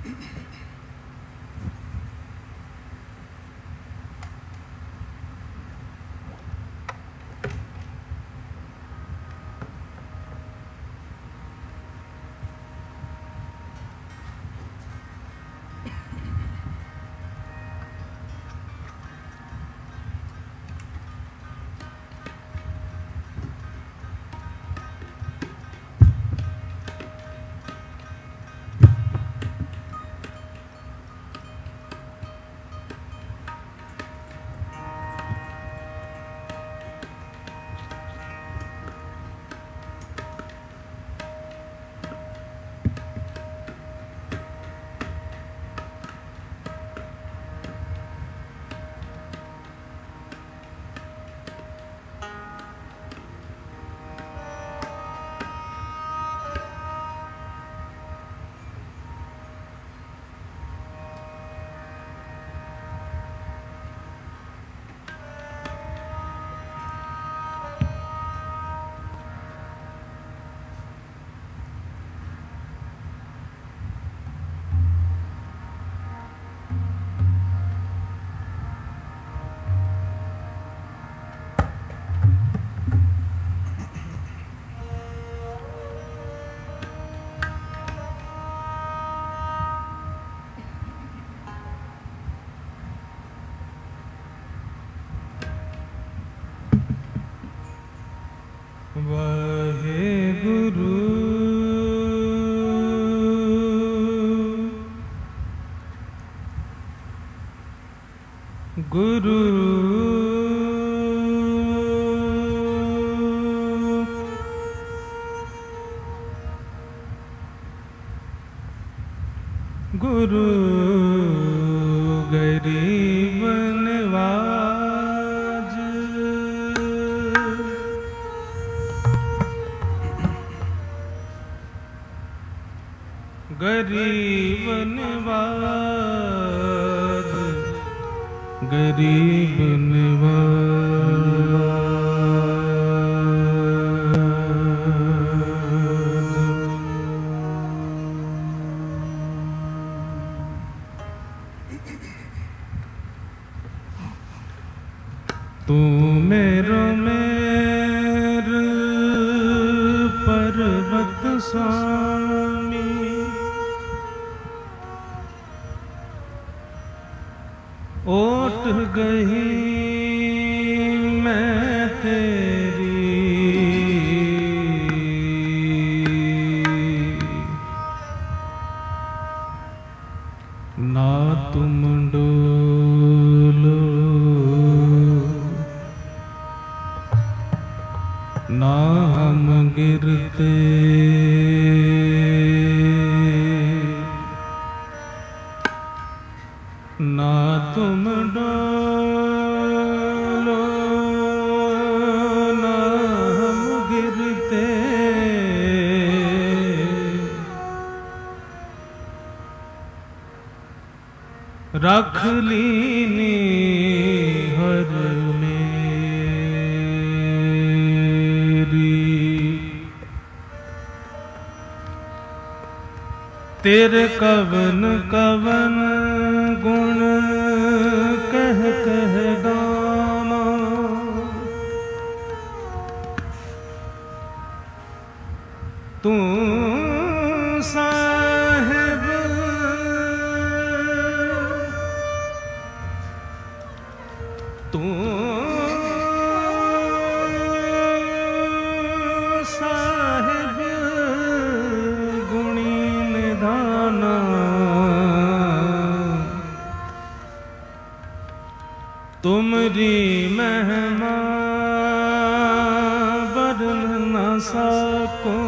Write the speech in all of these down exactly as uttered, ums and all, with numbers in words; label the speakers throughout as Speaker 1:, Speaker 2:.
Speaker 1: गुरु गुरु गरीब नवाज गरीब नवाज गरीब नवाज तू मेरो मेर पर्वत स्वामी ओट गई मैं तेरी ना तुम डोलो ना हम गिरते ना तुम डोलो ना हम गिरते रख लीनी हर मेरी तेरे कवन कवन गुण कह कह गाना तू साहिब तू साहिब गुणी निधाना तुमरी महिमा वर्णन न सको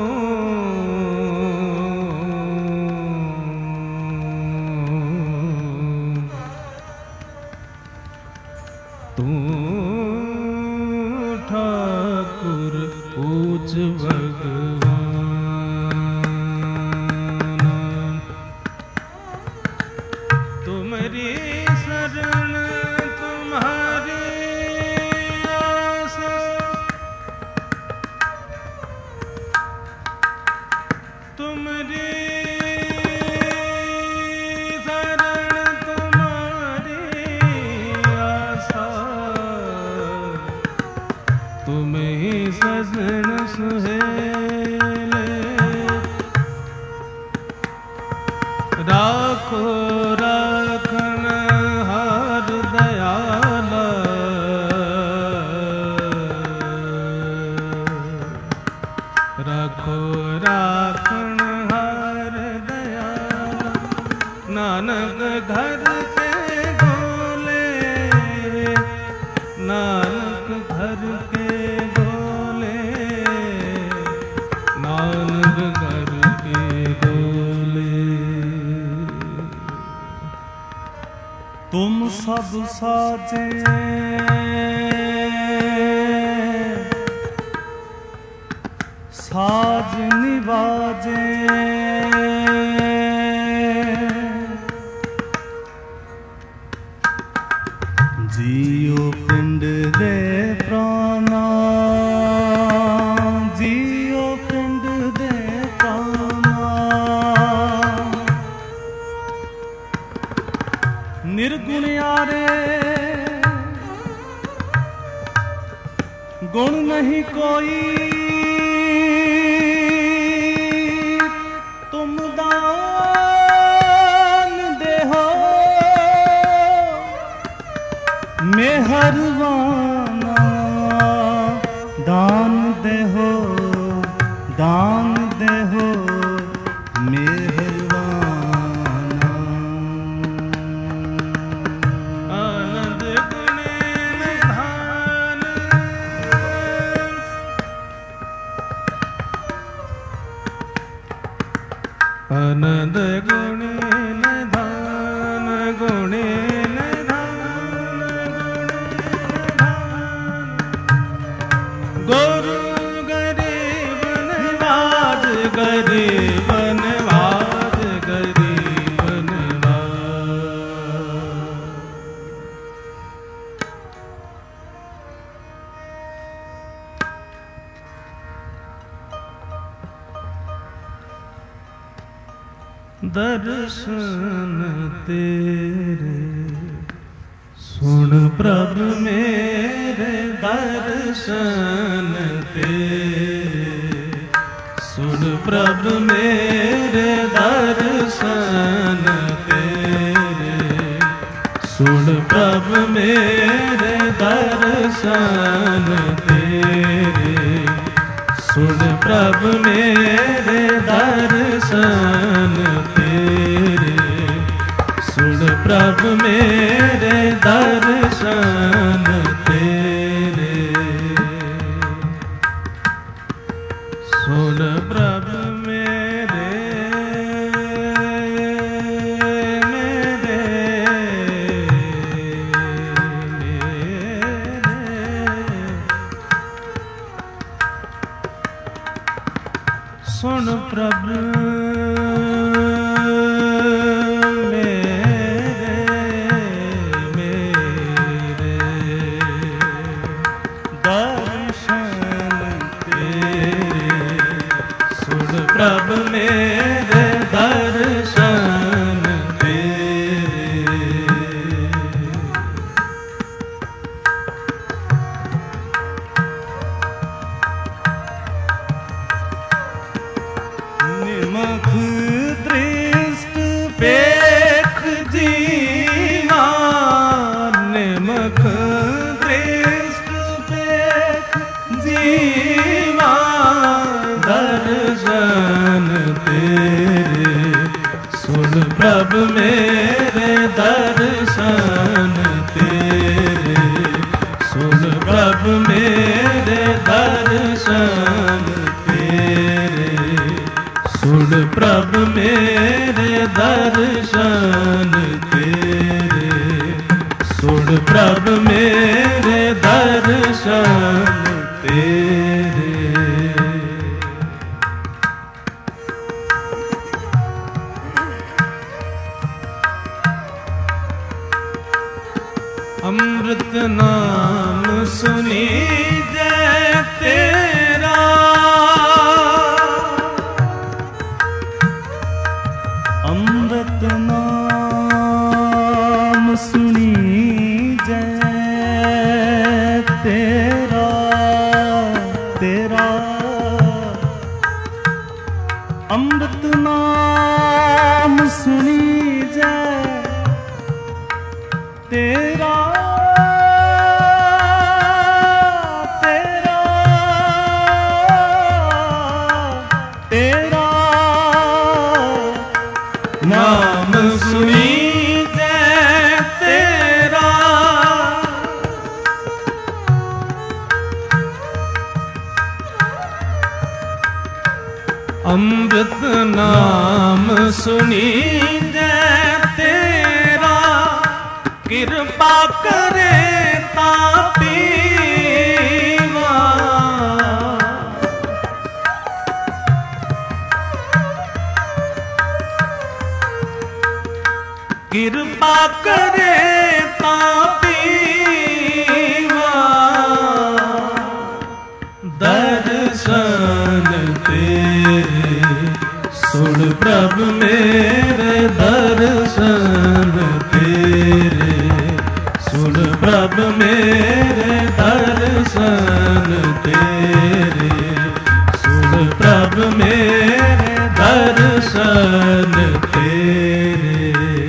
Speaker 1: तू ठाकुर पूज भगवान तुमरी शरण तुम्हारी आशा तुमरी राखो राखन हार दयाला, राखो राखन हार दयाला। नानक घर के गोले, नानक घर के गोले, नानक घर के गोले।
Speaker 2: तुम सब साजे साज निवाजे, जियो पिंड दे प्राणा, जियो पिंड दे प्राणा। निर्गुण यारे गुण नहीं कोई, तुम दान दे हो मेहरबाना। दान दे हो, दान दे हो मेहरबाना।
Speaker 1: आनंद गुणे निधान, आनंद गुणे निधान, गुणे निधान, गुरु गरीब नवाज, गरीब नवाज, गरीब नवाज। दर्शन तेरे सुन प्रभु मेरे, दर्शन तेरे सुन प्रभु मेरे, दर्शन तेरे सुन प्रभु मेरे, दर्शन तेरे सुन प्रभु मेरे, दर्शन तेरे सुन प्रभु मेरे, दर्शन तेरे सुन प्रभु मेरे, मेरे मेरे सुन प्रभु प्रभु मेरे, दर्शन तेरे।
Speaker 2: निमख दृष्ट पेख जीवा,
Speaker 1: निमख
Speaker 2: दृष्ट पेख जीवा।
Speaker 1: दर्शन तेरे सुन प्रभु मेरे, दर्शन तेरे सुन प्रभु मेरे, दर्शन तेरे सुन प्रभु मेरे, दर्शन तेरे सुन प्रभु मेरे, दर्शन तेरे। अमृत नाम सुनी जय तेरा,
Speaker 2: अमृत नाम सुनी जय तेरा, तेरा अमृत नाम सुनी
Speaker 1: ਨਾਮ ਸੁਣੀਜੈ ਤੇਰਾ। ਅੰਮ੍ਰਿਤ ਨਾਮ ਸੁਣੀਜੈ ਤੇਰਾ। ਕਿਰਪਾ ਕਰੇ ਤਾਂ ਪੀਵਾ। ਕਿਰਪਾ ਕਰੇ ਤਾਂ ਪੀਵਾ। ਦਰਸ਼ਨ ਤੇਰੇ ਸੁਣ ਪ੍ਰਭ ਮੇਰੇ। ਦਰਸ਼ਨ ਤੇਰੇ ਸੁਣ ਪ੍ਰਭ ਮੇਰੇ। ਦਰਸ਼ਨ ਤੇਰੇ ਸੁਣ ਪ੍ਰਭ ਮੇਰੇ। ਦਰਸ਼ਨ ਤੇਰੇ।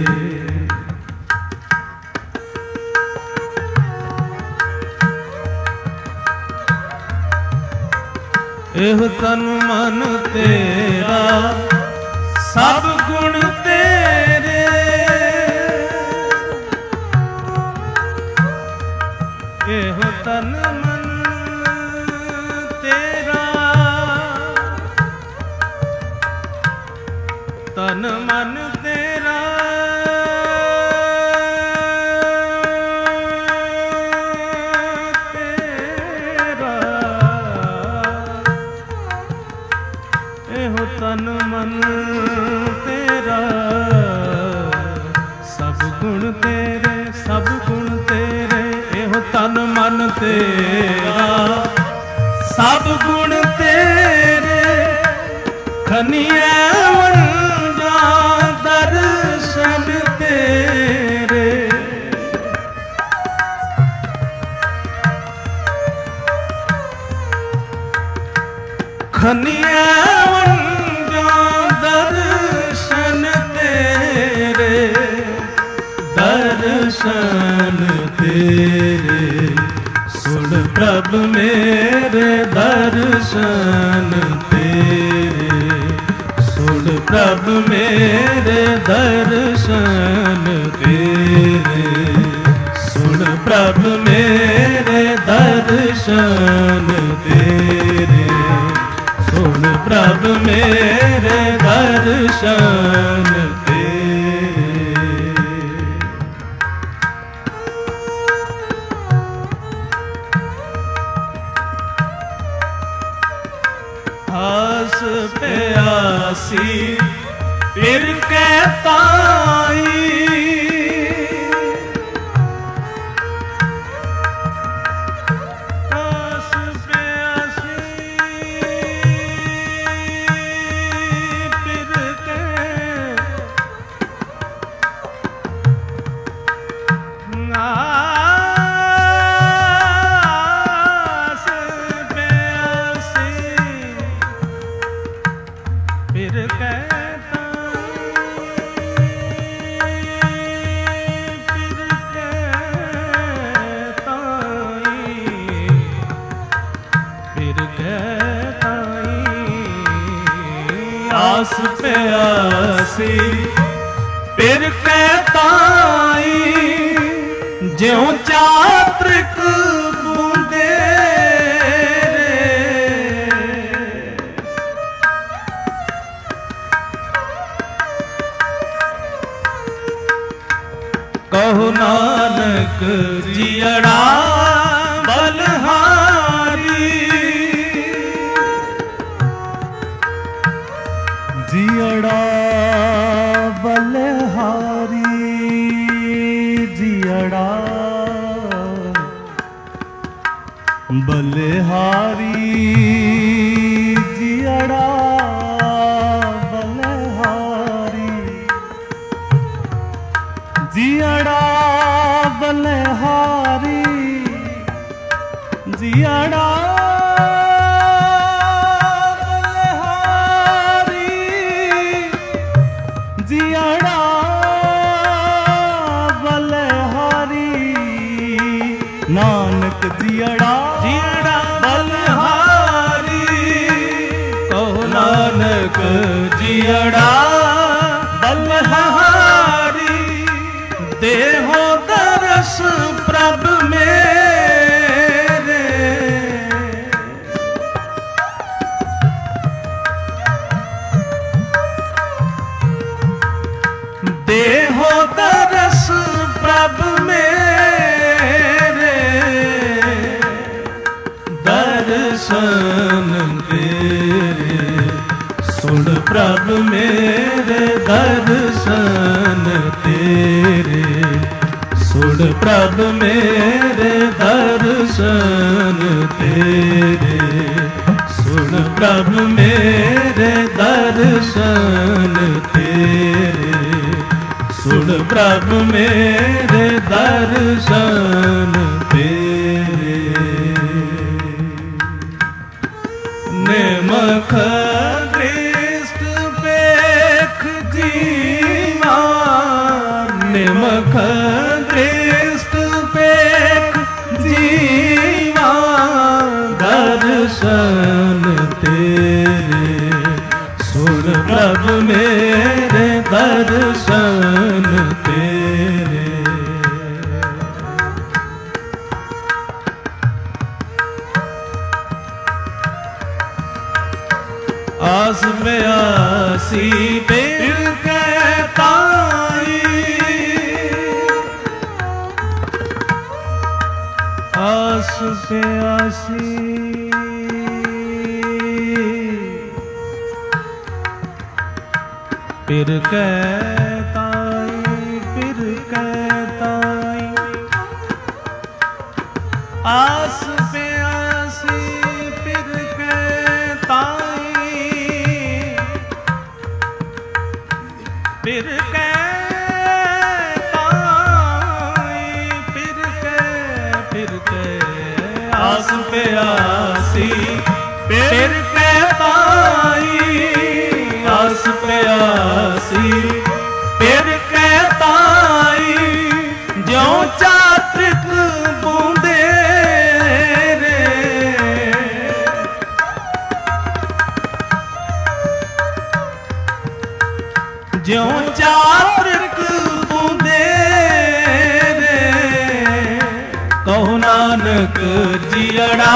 Speaker 1: ਇਹ ਤਨ ਮਨ ਤੇਰਾ ਸਭ ਗੁਣ ਤੇਰੇ। ਇਹ ਤਨ ਮਨ ਤੇਰਾ ਤਨ ਮਨ ਤੇਰਾ ਤਨ ਮਨ ਤੇਰਾ ਸਭ ਗੁਣ ਤੇਰੇ। ਸਭ ਗੁਣ ਤੇਰੇ। ਇਹੋ ਤਨ ਮਨ ਤੇਰਾ ਸਭ ਗੁਣ ਤੇਰੇ। ਖਨੀਐ ਵੰਜਾਂ ਦਰਸ਼ਨ ਤੇਰੇ। ਖਨੀਐ ਦਰਸ਼ਨ ਤੇਰੇ। ਦਰਸ਼ਨ ਤੇਰੇ ਸੁਣ ਪ੍ਰਭ ਮੇਰੇ। ਦਰਸ਼ਨ ਤੇਰੇ ਸੁਣ ਪ੍ਰਭ ਮੇਰੇ। ਦਰਸ਼ਨ ਤੇਰੇ ਸੁਣ ਪ੍ਰਭ ਮੇਰੇ। ਦਰਸ਼ਨ ਤੇਰੇ ਸੁਣ ਪ੍ਰਭ ਮੇਰੇ। ਦਰਸ਼ਨ ਤੇਰੇ। ਆਸ ਪਿਆਸੀ ਫਿਰ ਕੈ ਤਾਈ। ਆਸ ਪਿਆਸੀ ਫਿਰ ਕੈ ਤਾਈ। ਜਿਉ ਚਾਤ੍ਰਿਕ ਬੂੰਦੇ ਰੇ। ਕਹੋ ਨਾਨਕ ਜੀਅੜਾ ਬਲਹਾਰੀ।
Speaker 2: ਜੀਅੜਾ ਬਲਹਾਰੀ। ਜੀਅੜਾ ਬਲਹਾਰੀ। ਜੀਅੜਾ ਬਲਹਾਰੀ। ਜੀਅੜਾ ਬਲਹਾਰੀ। ਜੀਅੜਾ ਜੀਅੜਾ ਬਲਹਾਰੀ। ਨਾਨਕ ਜੀਅੜਾ
Speaker 1: ਜੀਅੜਾ ਬਲਹਾਰੀ। ਕਹੋ ਨਾਨਕ ਜੀਅੜਾ ਬਲਹਾਰੀ। देहो दरस प्रभ मेरे, देहो दरस प्रभ मेरे, दर्शन तेरे सुन प्रभ मेरे, दर्शन तेरे सुन प्रभ मेरे, दर्शन तेरे सुन प्रभ मेरे, दर्शन तेरे सुन प्रभ मेरे, दर्शन तेरे। निमख दृष्ट पेख जीवा, निमख दृष्ट पेख जीवा, दर्शन तेरे सुन प्रभ मेरे, दर्शन तेरे। आस में आसी बिर के ताई, आस पे आसी पिर के ताई, पिर के ताई, आस पे आसी पिर के ताई, पिर के ताई, पिर के, पिर के, आस पे आसी पिर के ताई, आस पे आसी पिर के ताई, ज्यों चात्रिक बूंदे रे, ज्यों चात्रिक बूंदे रे, कहो नानक जियड़ा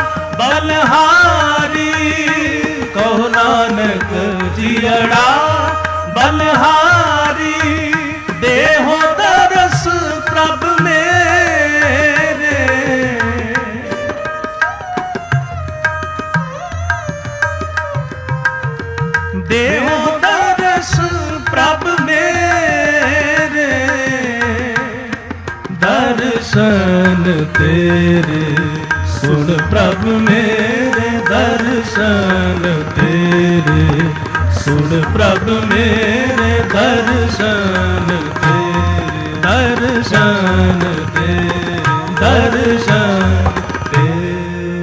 Speaker 1: बलहारी, कहो नानक जियड़ा बलहारी, देहो दरस प्रभ मेरे, देहो दरस प्रभ मेरे, दर्शन तेरे सुन प्रभ मेरे, दर्शन तेरे सुन प्रभ मेरे, दर्शन तेरे, दर्शन तेरे, दर्शन तेरे,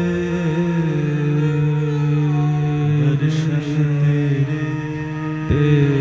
Speaker 1: दर्शन तेरे, तेरे।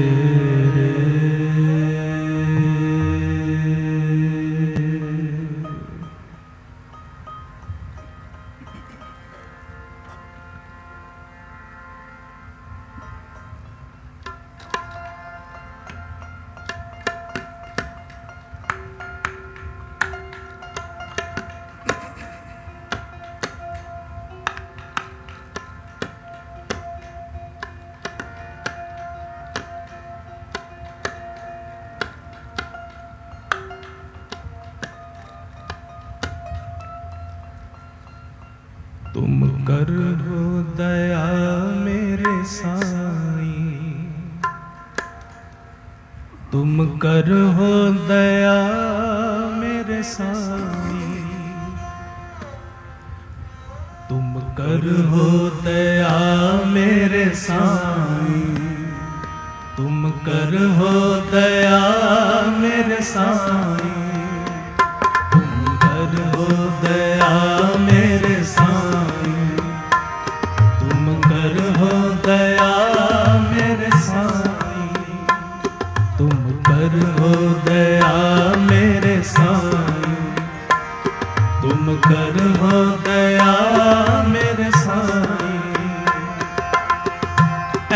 Speaker 1: तुम कर हो दया मेरे साईं, तुम कर हो दया मेरे साईं, तुम कर हो दया मेरे साईं, तुम कर हो दया मेरे साईं, तुम कर हो दया मेरे साईं, तुम कर हो दया मेरे साईं, तुम कर हो दया मेरे साईं, तुम कर हो दया मेरे साईं।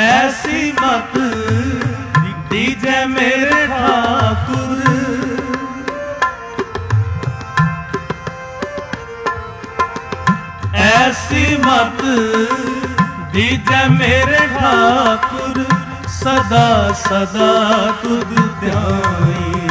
Speaker 1: ऐसी मत दीजे मेरे ठाकुर, मत दीजै मेरे ठाकुर, सदा सदा तुद ध्याई,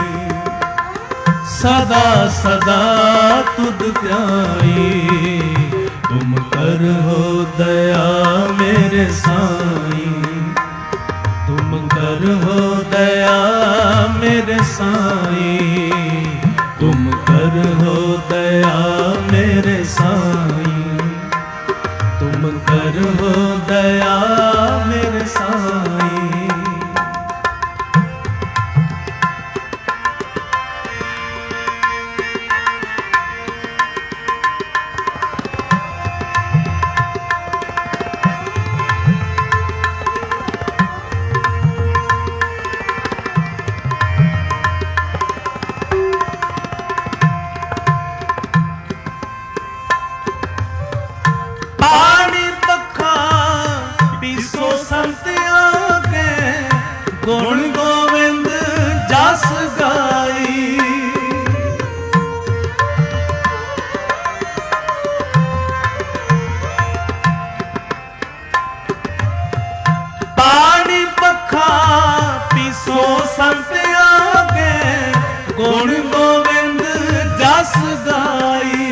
Speaker 1: सदा सदा तुद ध्याई। तुम कर हो दया मेरे साईं, तुम कर हो दया मेरे साईं, तुम कर हो दया मेरे साईं, तुम कर हो दया मेरे साईं। गुण गोविंद जस गाई, पानी पखा पीसो संत आगे, गुण गोविंद जस गाई।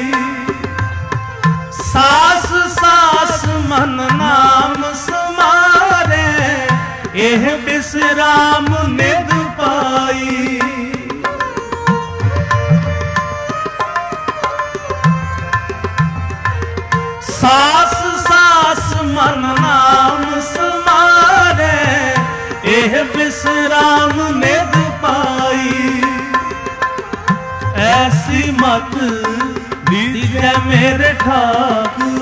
Speaker 1: सास सास मन नाम समारे, एह विश्राम निध पाई। सास सास मन नाम समारे, एह विश्राम निध पाई। ऐसी मत दीजै मेरे ठाकुर,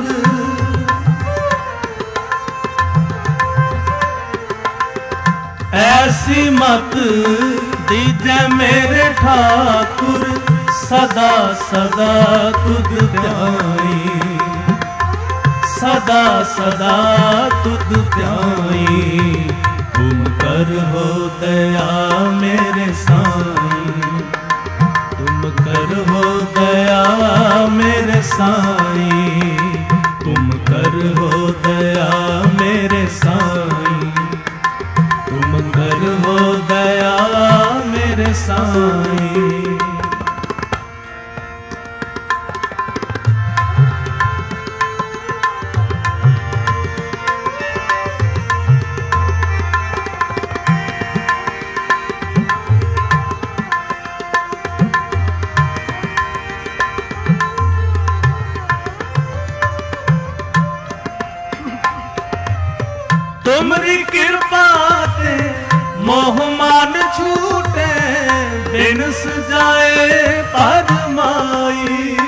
Speaker 1: ऐसी मत दीजै मेरे ठाकुर, सदा सदा तुद ध्याई, सदा सदा तुद ध्याई। तुम कर हो दया मेरे साईं, तुम कर हो दया मेरे साईं, तुम कर हो दया मेरे साईं, तुम कर हो दया मेरे साईं। तुमरी कृपा ते मोह मान छूटे, बिन सजाए परमाई।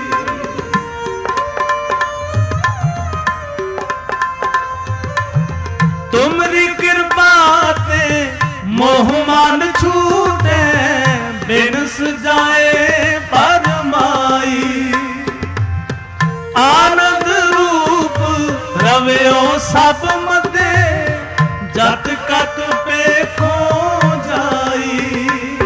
Speaker 1: तुमरी कृपा ते मोह मान छूटे, बिन सजाए परमाई। आनंद रूप रव्यो सब मते, जत कत पेखो जाई।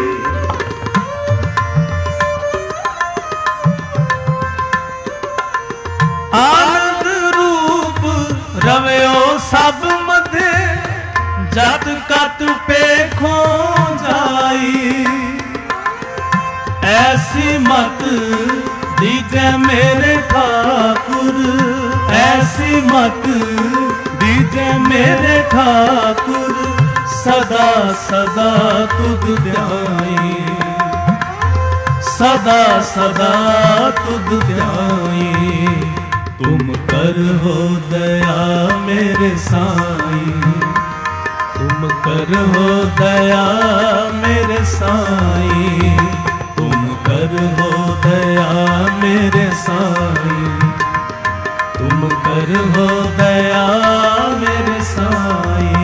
Speaker 1: आनंद रूप रव्यो सब मते, जत कत पेखो जाई। ऐसी मत दीजै मेरे ठाकुर, ऐसी मत दीजै मेरे ठाकुर, सदा सदा तुद ध्याई, सदा सदा तुद ध्याई। तुम कर हो दया मेरे साईं, तुम कर हो दया मेरे साईं, तुम कर हो दया मेरे साईं, तुम कर हो दया मेरे साईं।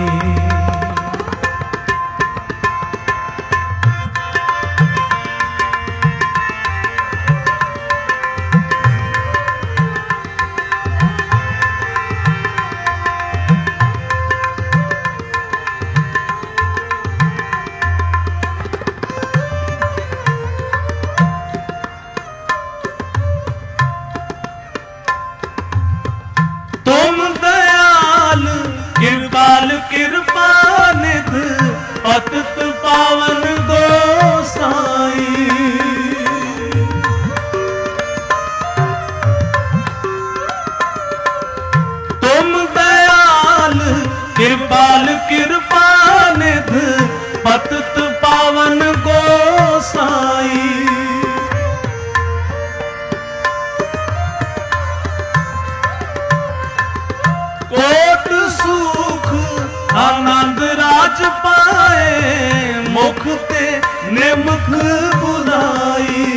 Speaker 1: ने मुख बुलाई।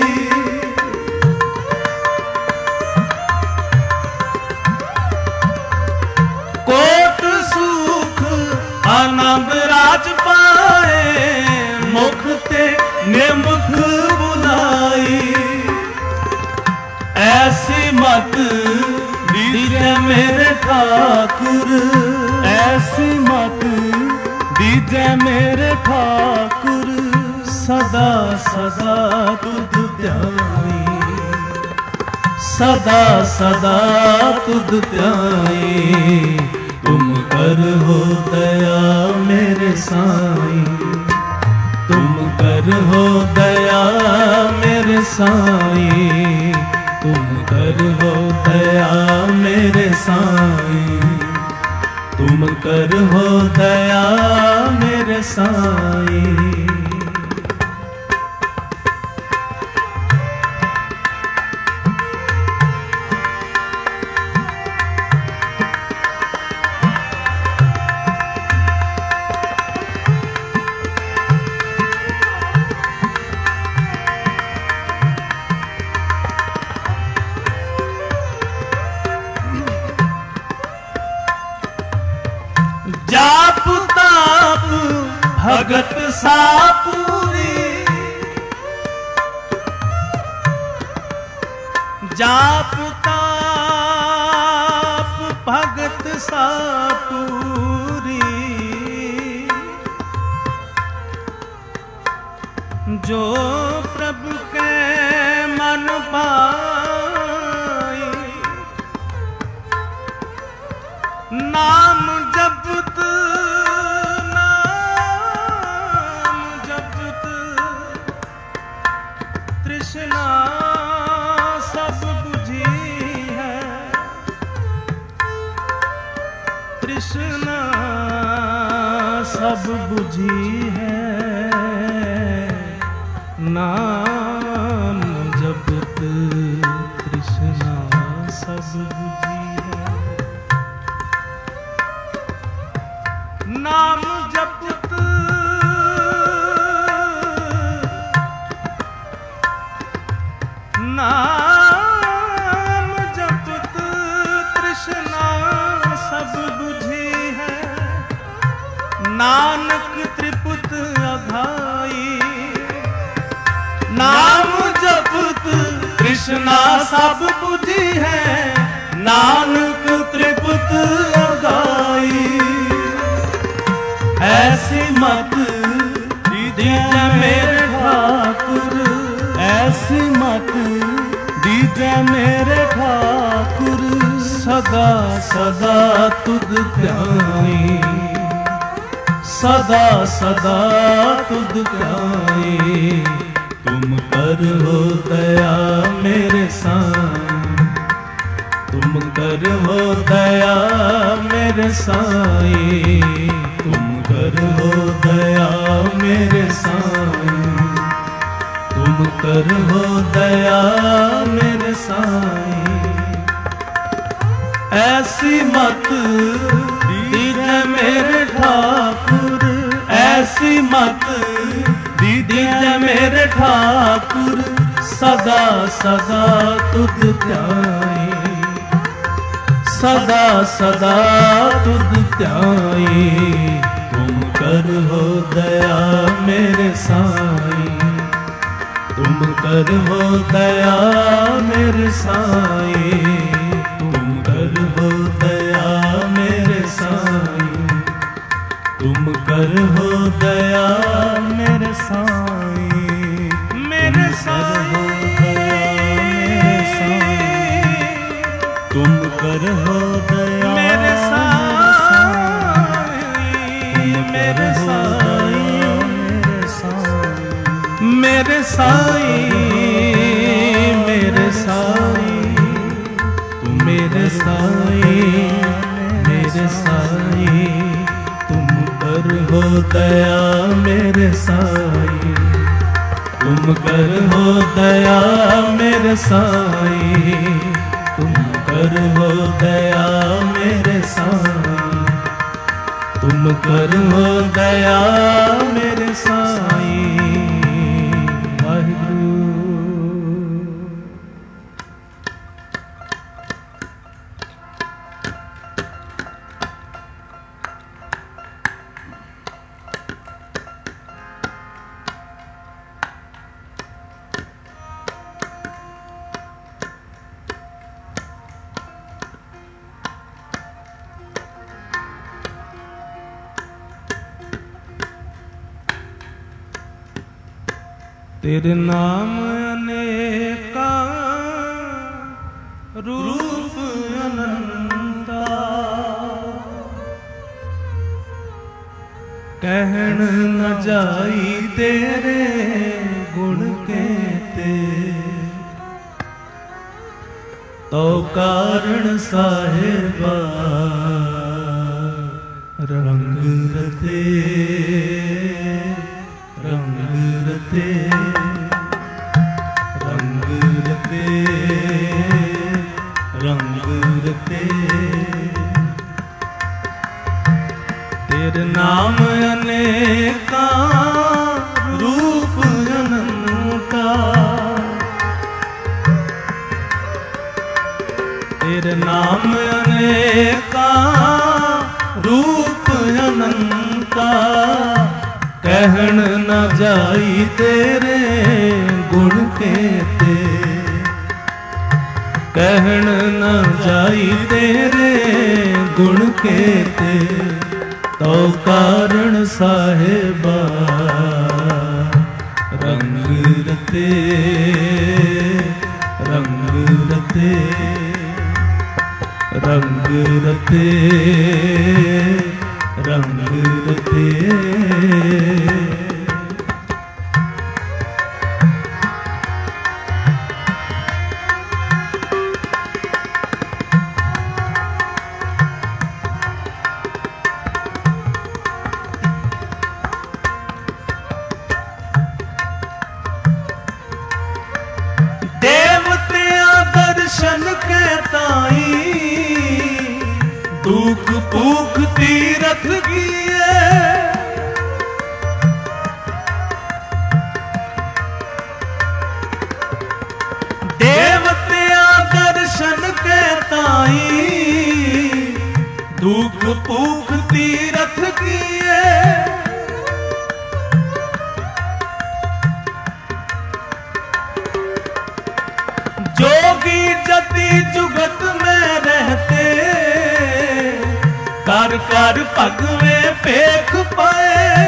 Speaker 1: कोट सुख आनंद राज पाए, मुख ते ने मुख बुलाई। ऐसी मत दीजे मेरे ठाकुर,
Speaker 2: ऐसी मत दीजे मेरे ठाकुर।
Speaker 1: सदा सदा तुध ध्याई, सदा सदा तुध ध्याई। तुम करो दया मेरे साईं, तुम करो दया मेरे साईं, तुम करो दया मेरे साईं, तुम करो दया मेरे साईं। जाप ताप भगत सापूरी, जाप ताप भगत सापूरी। जो प्रभु के मन पाई, नाम जपत नाम जपत तृष्णा सब बुझी है, तृष्णा सब बुझी है। नाम जपत तृष्णा सब बुझी है, नाम जपत नाम जपत तृष्णा सब बुझी है। नानक त्रिपुत अघाई, नाम जपत तृष्णा सब बुझी है। नानक त्रिपुत अघाई। ऐसी मत दीजे मेरे ठाकुर,
Speaker 2: ऐसी मत दीजे मेरे ठाकुर।
Speaker 1: सदा सदा तुध ध्याई, सदा सदा तुध ध्याई। तुम करो दया मेरे साईं, तुम करो दया मेरे साईं, तुम करो दया मेरे साईं, तुम करो दया मेरे साईं। ऐसी मत दीजे मेरे ठाकुर, ऐसी मत दीजे मेरे ठाकुर। सदा सदा तुध ध्याई, सदा सदा तुध ध्याई। तुम करो दया मेरे साईं, तुम करो दया मेरे साईं, तुम करो दया मेरे साईं, तुम करो दया मेरे साईं, मेरे साईं, तुम करो दया मेरे साईं, मेरे साईं, मेरे साईं, मेरे साईं, तुम मेरे साईं, मेरे साईं, तुम करो दया मेरे साईं, तुम करो दया मेरे साईं, तुम करो दया मेरे साईं, तुम करो दया मेरे साईं। तेरे नाम अनेका रूप अनंता, कहन न जाई तेरे गुण केते, तो कारण साहिबा रंग रते रंग रते रंग रते रंग रते। तेरे नाम अनेका रूप अनंता, तेरे नाम अनेका रूप अनंता, कहन न जाई तेरे गुण केते, कहन न जाई तेरे गुण केते, तो कारण साहिबा रंग रते रंग रते रंग रते रंग रते। दर्शन के ताई दुख भूख तीरथ किए, देवतिया दर्शन के ताई दुख भूख तीरथ किए, जोगी जति जुगत में रहते, कर कर पग में पेख पाए,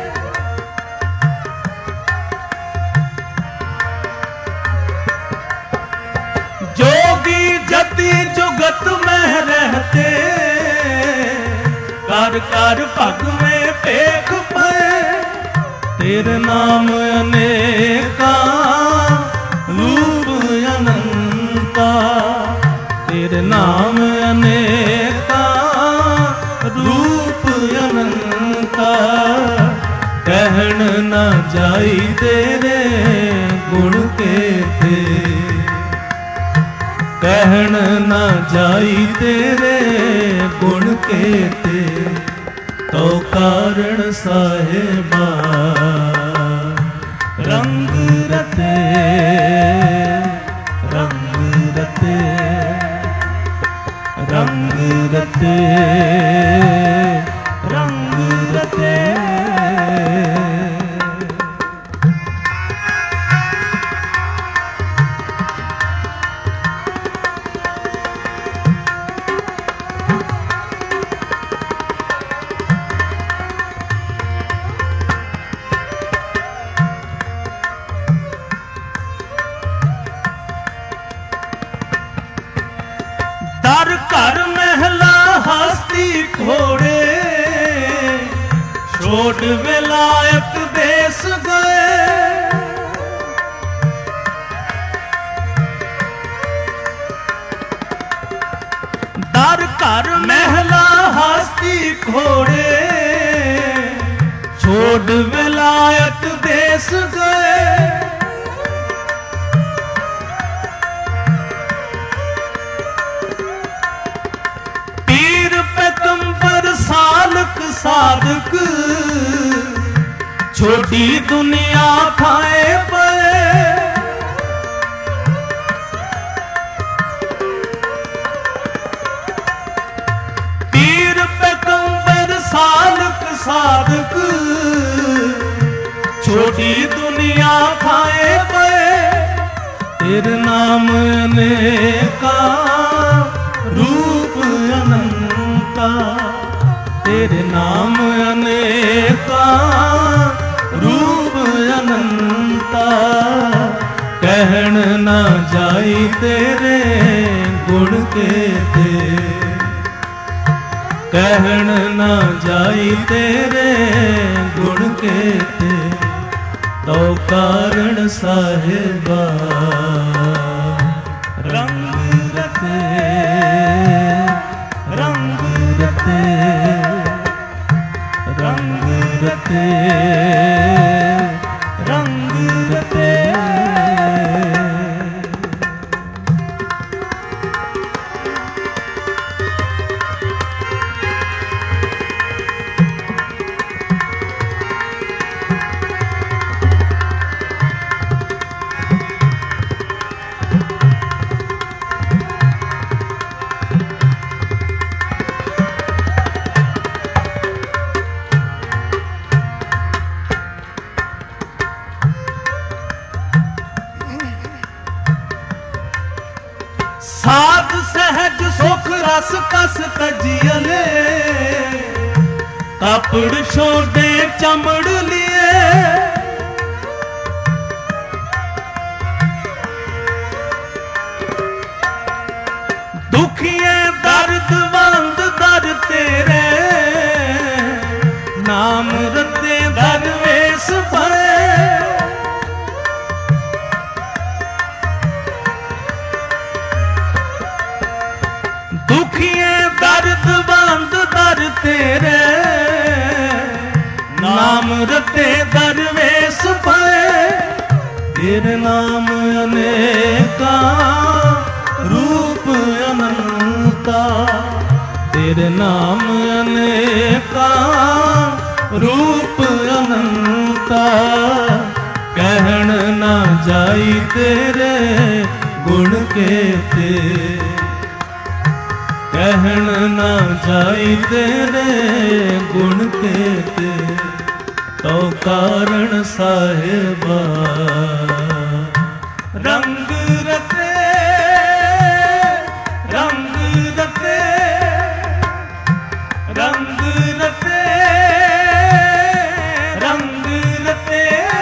Speaker 1: जोगी जति जुगत में रहते, कर कर पग में पेख पाए। तेरे नाम अनेका रूप अनंता, तेरे नाम अनेका रूप अनंता, कहन न जाई तेरे गुण केते, कहन न जाई तेरे गुण केते, तो कारण साहिबा रंग रते रंग रते रंग रते रंग रते। दर कर महला हस्ती घोड़े, छोड़ विलायत देश गए, दर कर महला हस्ती घोड़े, छोड़ विलायत देश गए, सालक साधक छोटी दुनिया खाए पे, पीर पैगंबर सालक साधक छोटी दुनिया खाए पे। तेरे नाम अनेका रूप अनंता, तेरे नाम अनेका रूप अनंता, ਜਾਈ ਤੇਰੇ ਗੁਣ ਕੇਤੇ, ਕਹਿਣ ਨਾ ਜਾਈ ਤੇਰੇ ਗੁਣ ਕੇਤੇ, ਤੋ ਕਾਰਣ ਸਾਹਿਬਾ ਰੰਗ ਰਤੇ, ਰੰਗ ਰਤੇ, ਰੰਗ ਰਤੇ, ਰੰਗ ਰਤੇ। ਸਾਧ ਸਹਿਜ ਸੁਖ ਰਸ ਕਸ ਤਜੀਅਲੇ, ਕਾਪੜ ਛੋਡੇ ਚਮੜ ਲਿਏ, ਦੁਖੀਏ ਦਰਦ ਵੰਦ ਦਰ ਤੇਰੇ, ਨਾਮ ਰਤੇ ਦਰਵੇਸ ਭਰੇ, ਦੁਖੀਏ ਦਰਦ ਬੰਦ ਦਰ ਤੇਰੇ, ਨਾਮ ਰਤੇ ਦਰਵੇਸ ਭਏ, ਤੇਰੇ ਨਾਮ ਅਨੇਕਾਂ ਰੂਪ ਅਨੰਤਾ, ਤੇਰੇ ਨਾਮ ਅਨੇਕਾਂ ਰੂਪ ਅਨੰਤਾ, ਕਹਿਣ ਨਾ ਜਾਈ ਤੇਰੇ ਗੁਣ ਕੇਤੇ, ਕਹਿਣ ਨਾ ਜਾਈ ਤੇਰੇ ਗੁਣ ਕੇਤੇ, ਤੋ ਕਾਰਣ ਸਾਹਿਬਾ ਰੰਗ ਰਤੇ, ਰੰਗ ਰਤੇ, ਰੰਗ ਰਤੇ, ਰੰਗ ਰਤੇ।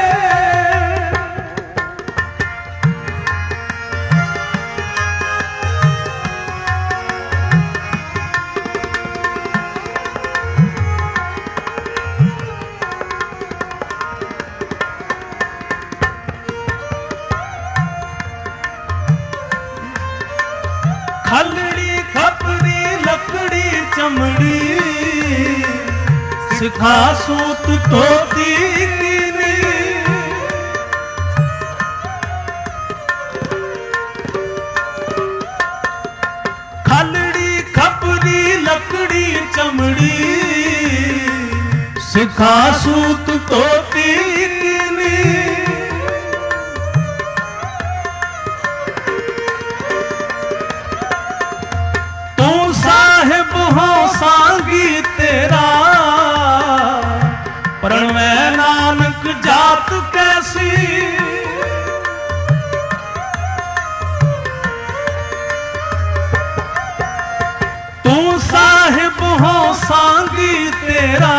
Speaker 1: ਖਲੜੀ ਖਪੜੀ ਲੱਕੜੀ ਚਮੜੀ, ਸਿਖਾ ਸੂਤ ਧੋਤੀ ਕੀਨੀ, ਖਲੜੀ ਖਪੜੀ ਲੱਕੜੀ ਚਮੜੀ, ਸਿਖਾ ਸੂਤ ਧੋਤੀ ਕੀਨੀ, ਸਾਂਗੀ ਤੇਰਾ, ਪ੍ਰਣਵੈ ਨਾਨਕ ਜਾਤ ਕੈਸੀ, ਤੂੰ ਸਾਹਿਬ ਹੋ ਸਾਂਗੀ ਤੇਰਾ,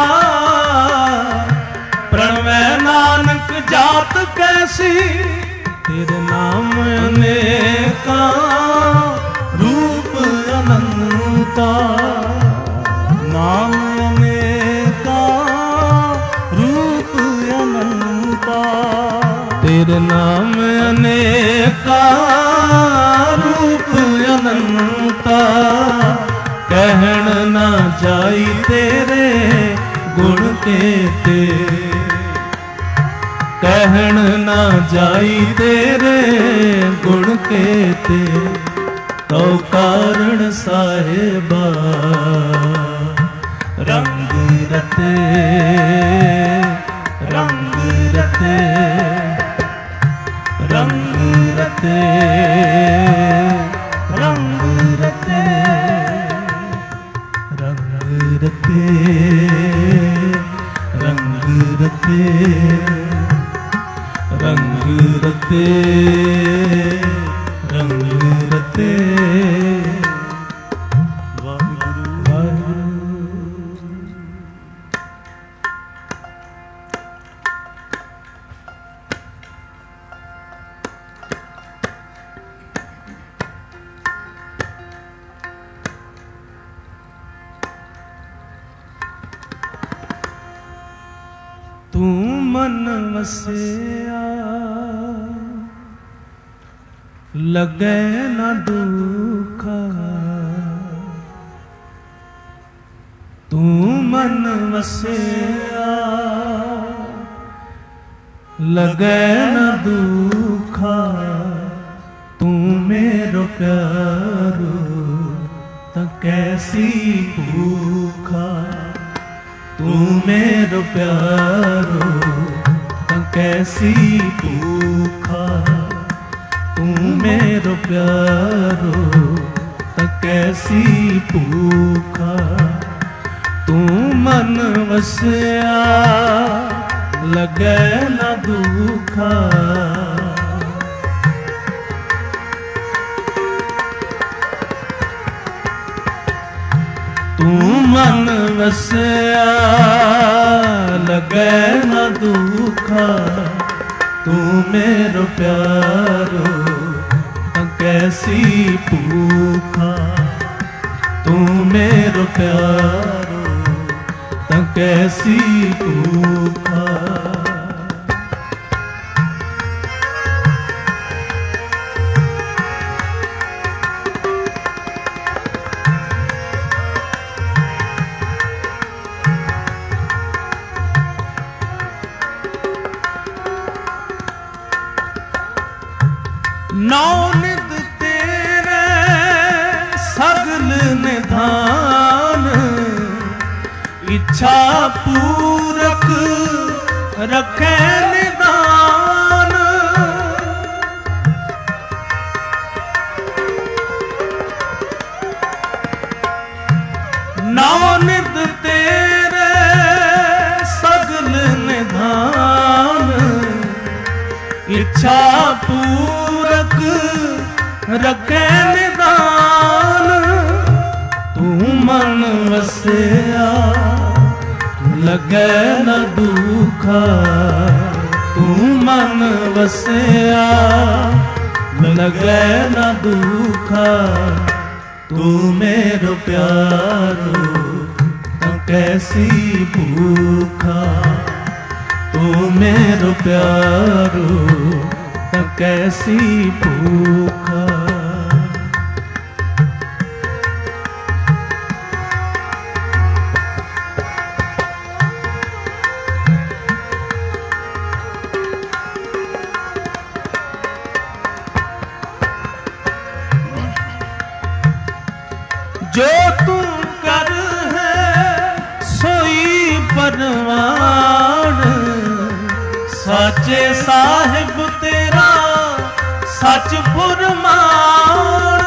Speaker 1: ਪ੍ਰਣਵੈ ਨਾਨਕ ਜਾਤ ਕੈਸੀ, ਤੇਰੇ ਨਾਮ ਅਨੇਕਾਂ ਰੂਪ ਅਨੰਤਾ, ਨਾਮ ਅਨੇਕਾਂ ਰੂਪ ਅਨੰਤਾ, ਤੇਰੇ ਨਾਮ ਅਨੇਕਾਂ ਰੂਪ ਅਨੰਤਾ, ਕਹਿਣ ਨਾ ਜਾਈ ਤੇਰੇ ਗੁਣ ਕੇਤੇ, ਕਹਿਣ ਨਾ ਜਾਈ ਤੇਰੇ ਗੁਣ ਕੇਤੇ, ਤੋ ਕਾਰਣ ਸਾਹਿਬਾ ਰੰਗ ਰਤੇ, ਰੰਗ ਰਤੇ, ਰੰਗ ਰਤੇ, ਰੰਗ ਰਤੇ, ਰੰਗ ਰਤੇ, ਰੰਗ ਰਤੇ, ਰੰਗ ਰਤੇ, ਰੰਗ ਰਤੇ। ਵਾਹਿਗੁਰੂ ਵਾਹਿਗੁਰੂ।
Speaker 2: वसिया लगे न दुख तू मन वसिया लगे न दुखा तू मेरो प्यारो त कैसी भूखा तू मेरो प्यारो त कैसी भूखा तू मेरो प्यारो त कैसी भूखा तू मन वसिया लगे न दुखा तू मन वसिया लगे न दुखा तू मेरो प्यारो त कैसी भूखा तू मेरो प्यारो त कैसी भूखा नौ नित तेरे सगल निधान इच्छा पूरक रखे निदान नौ नित तेरे सगल निधान इच्छा पूरक रखे निदान तू मन वसिया लगे न दुखा तू मन वसिया लगे न दुखा तू मेरो प्यारो त कैसी भूखा तू मेरो प्यारो त कैसी भूखा जो तू कर है सोई परवान साचे साहिब तेरा सच फुरमान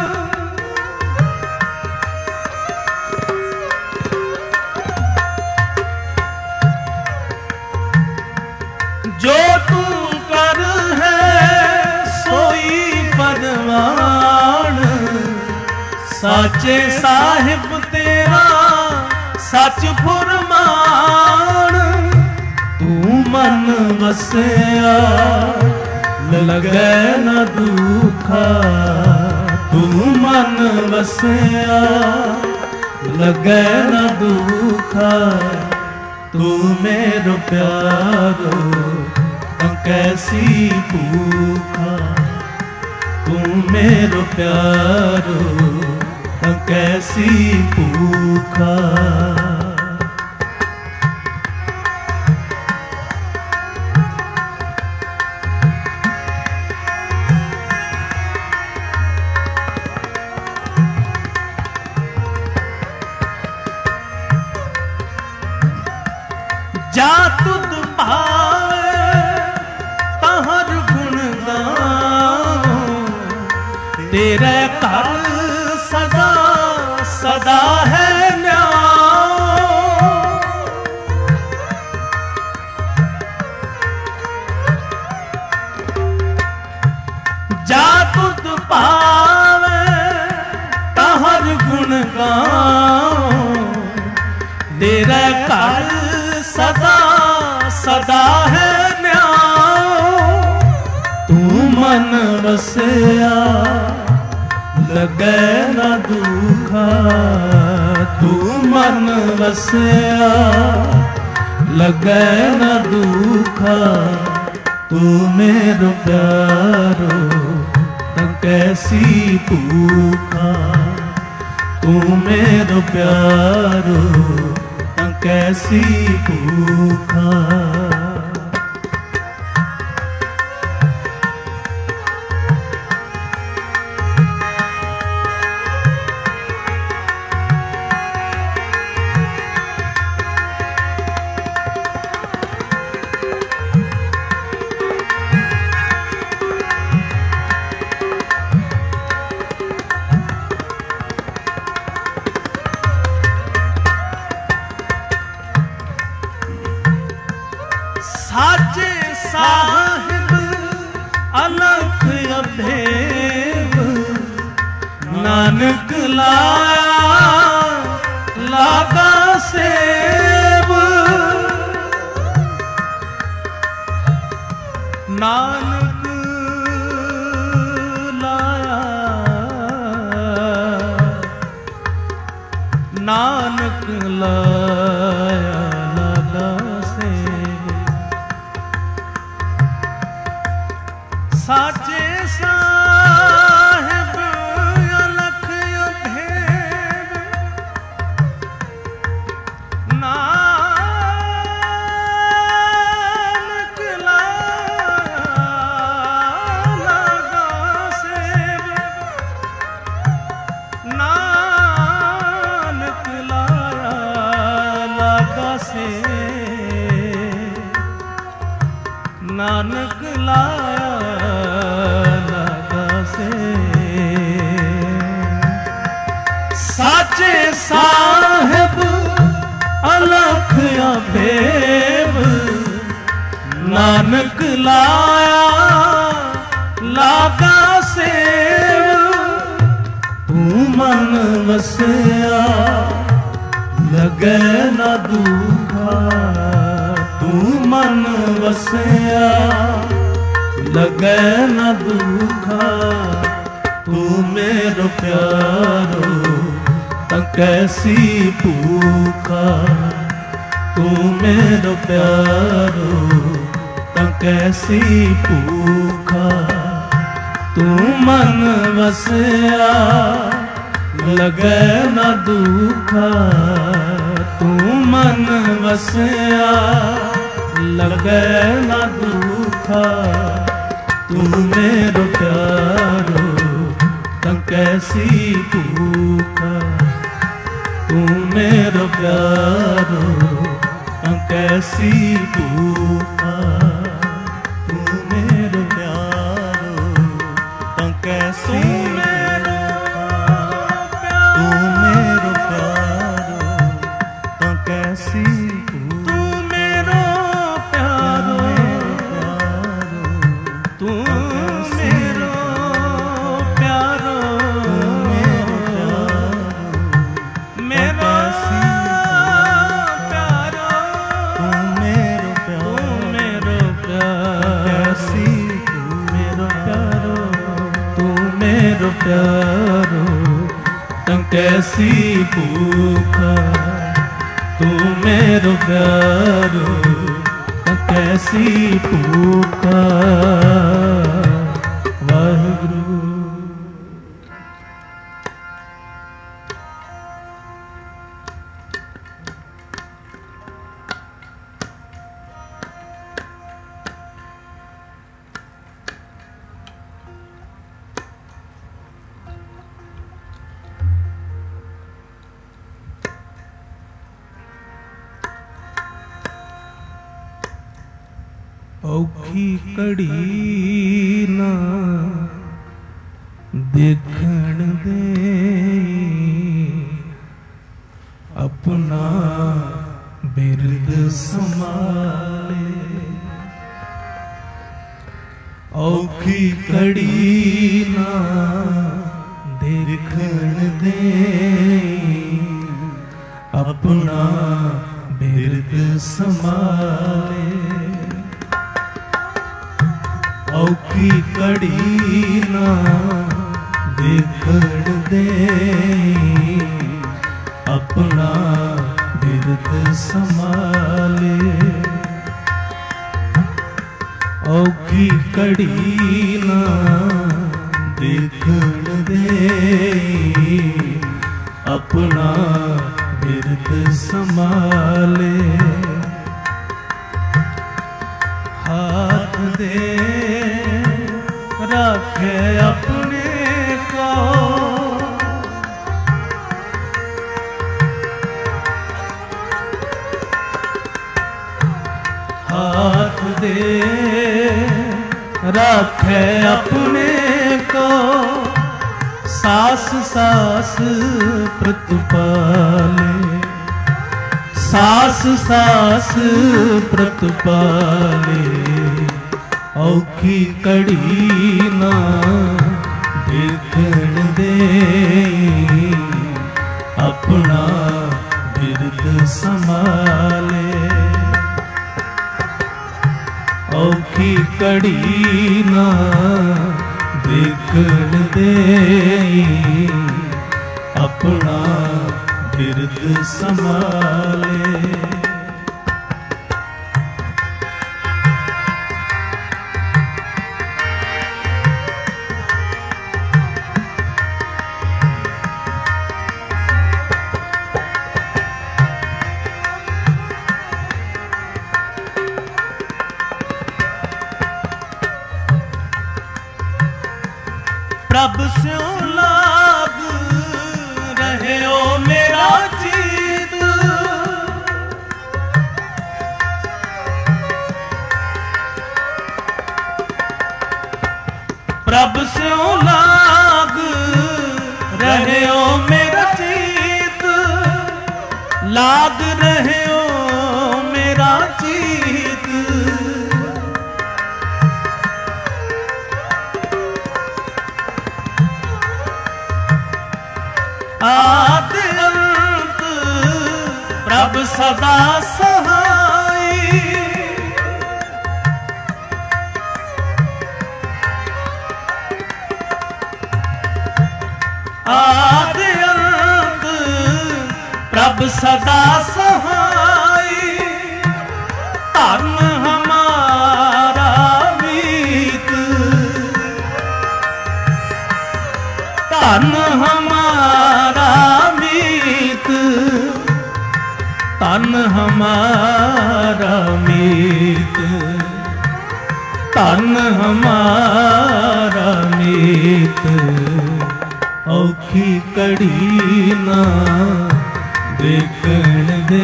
Speaker 2: जो तू कर है सोई परवान साचे साहिब तेरा सच फुरमान तू मन वसिया लगे न दुखा तू मन वसिया लगे न दुखा तू मेरो प्यारो त कैसी भूखा तू मेरो प्यारो त कैसी भूखा जा तुद भावे तहर गुण गाऊं तेरे घर सदा सदा है न्याय जा तुद पावे तहर गुण गाऊं तेरे घर सदा सदा है न्याय तू मन वसिया लगे न दुखा तू मन वसिया
Speaker 1: लगे न दुखा तू मेरो प्यारो त कैसी भूखा तू मेरो प्यारो त कैसी भूखा।
Speaker 2: साचे साहिब अलख अभेव नानक लाया लागा सेव। नानक लाया नानक लाया लागा सेव। साचे साहिब अलख अभेद नानक लागा सेव। नानक लाया लागा सेव। नानक लाया साचे साहिब अलख अभेव नानक लाया लागा सेव। तू मन वसया लगे न दुखा तू मन वसया लगे न दुखा तू मेरो प्यारो त कैसी भूखा तू मेरो प्यारो त कैसी भूखा। तू मन वसया लगे न दुखा तू मन वसया लगे न दुखा तू मेरो प्यारो त कैसी भूखा तू मेरो प्यारो त कैसी भूखा तू मेरो प्यारो त कैसी तू मेरो प्यारो त कैसी तू मेरो प्यारो तू मेरो प्यारो मेरा प्यारो तू मेरो प्यारो तू मेरो प्यारो त कैसी भूखा तू मेरो प्यारो त कैसी भूखा। वाहिगुरु। औखी कड़ी ना देखण दे अपना बिरद संभाले। औखी कड़ी ना देखण दे अपना बिरद संभाले। औखी कड़ी ना देखण दे अपना
Speaker 1: बिरद संभाले। औखी कड़ी ना देखण दे, अपना बिरद संभाले। हाथ दे रखे अपने को, हाथ दे रखे अपने को, सास सास प्रतिपाले। सास सास प्रतिपाले, औखी कड़ी ना देखण दे, अपना बिरद संभाले। औखी कड़ी ना देखण दे, अपना बिरद संभाले। प्रभ स्यों लाग रहे ओ मेरा जीत, प्रभ स्यों लाग रहे ओ मेरा जीत, लाग रहे ओ मेरा जीत। आद अंत प्रभ सदा सहाय, आद अंत प्रभ सदा सहाय। धन हमारा मीत, धन हमारा मीत, धन हमारा मीत, धन हमारा मीत। औखी कड़ी ना देखण दे,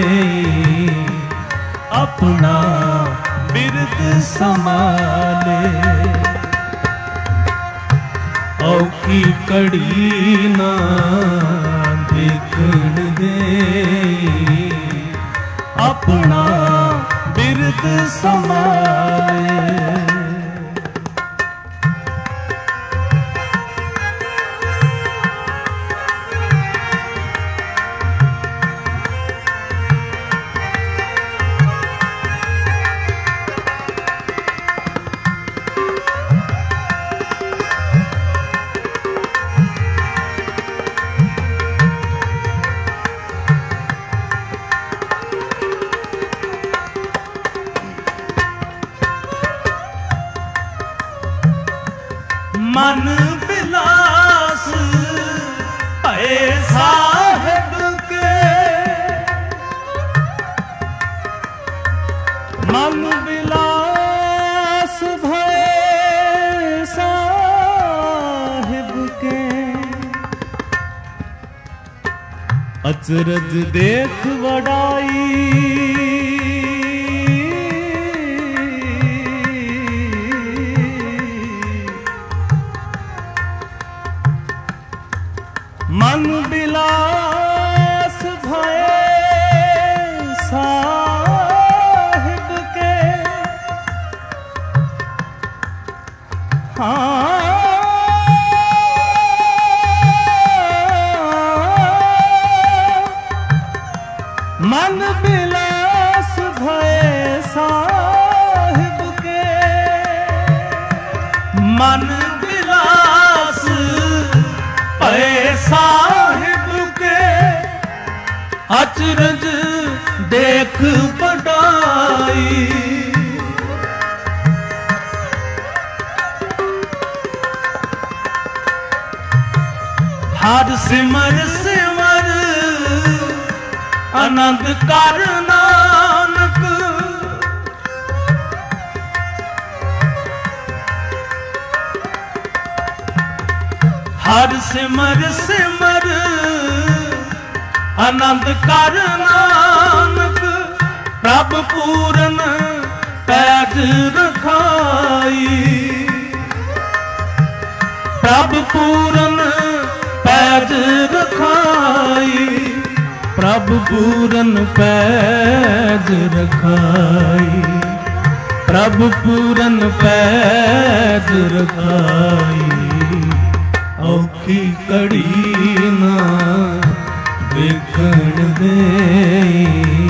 Speaker 1: अपना बिरद संभाले। औखी कड़ी ना देखण दे, अपना बिरद संभाले। मन बिलास भय साहिब के, मन बिलास भय साहिब के। अचरज देख वडाई, मन बिलास भय साहिब के। हाँ मन बिलास भय साहिब के, मन बिलास भय साहिब के। अचरज देख बढ़ाई। हर सिमर सिमर आनंद कर नानक। हर सिमर सिमर आनंद कर नानक। प्रभ पूरन पैज रखाई। प्रभ पूरन पैज रखाई। प्रभ पूरन पैज रखाई। प्रभ पूरन पैज रखाई। औखी कड़ी ना देखण दे।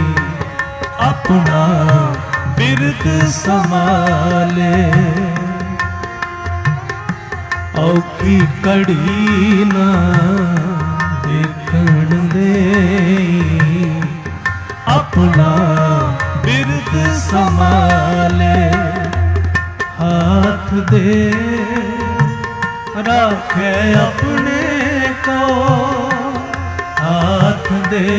Speaker 1: अपना बिरद संभाले। औखी कड़ी ना देखण दे। अपना बिरद संभाले। हाथ दे राखे अपने को। हाथ दे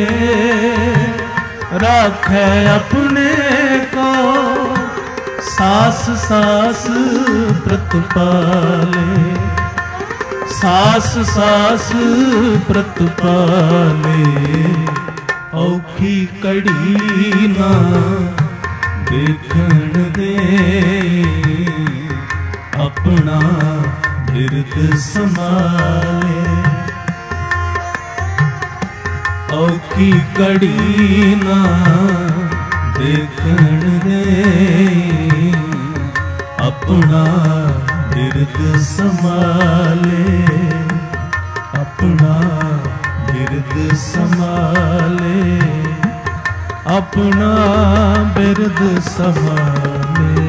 Speaker 1: राखे अपने को। सास सास प्रतिपाले। सास सास प्रतिपाले। औखी कड़ी ना देखण दे। अपना बिरद संभाले। औखी कड़ी ना देखण दे। अपना बिरद संभाले। अपना बिरद संभाले। अपना बिरद संभाले।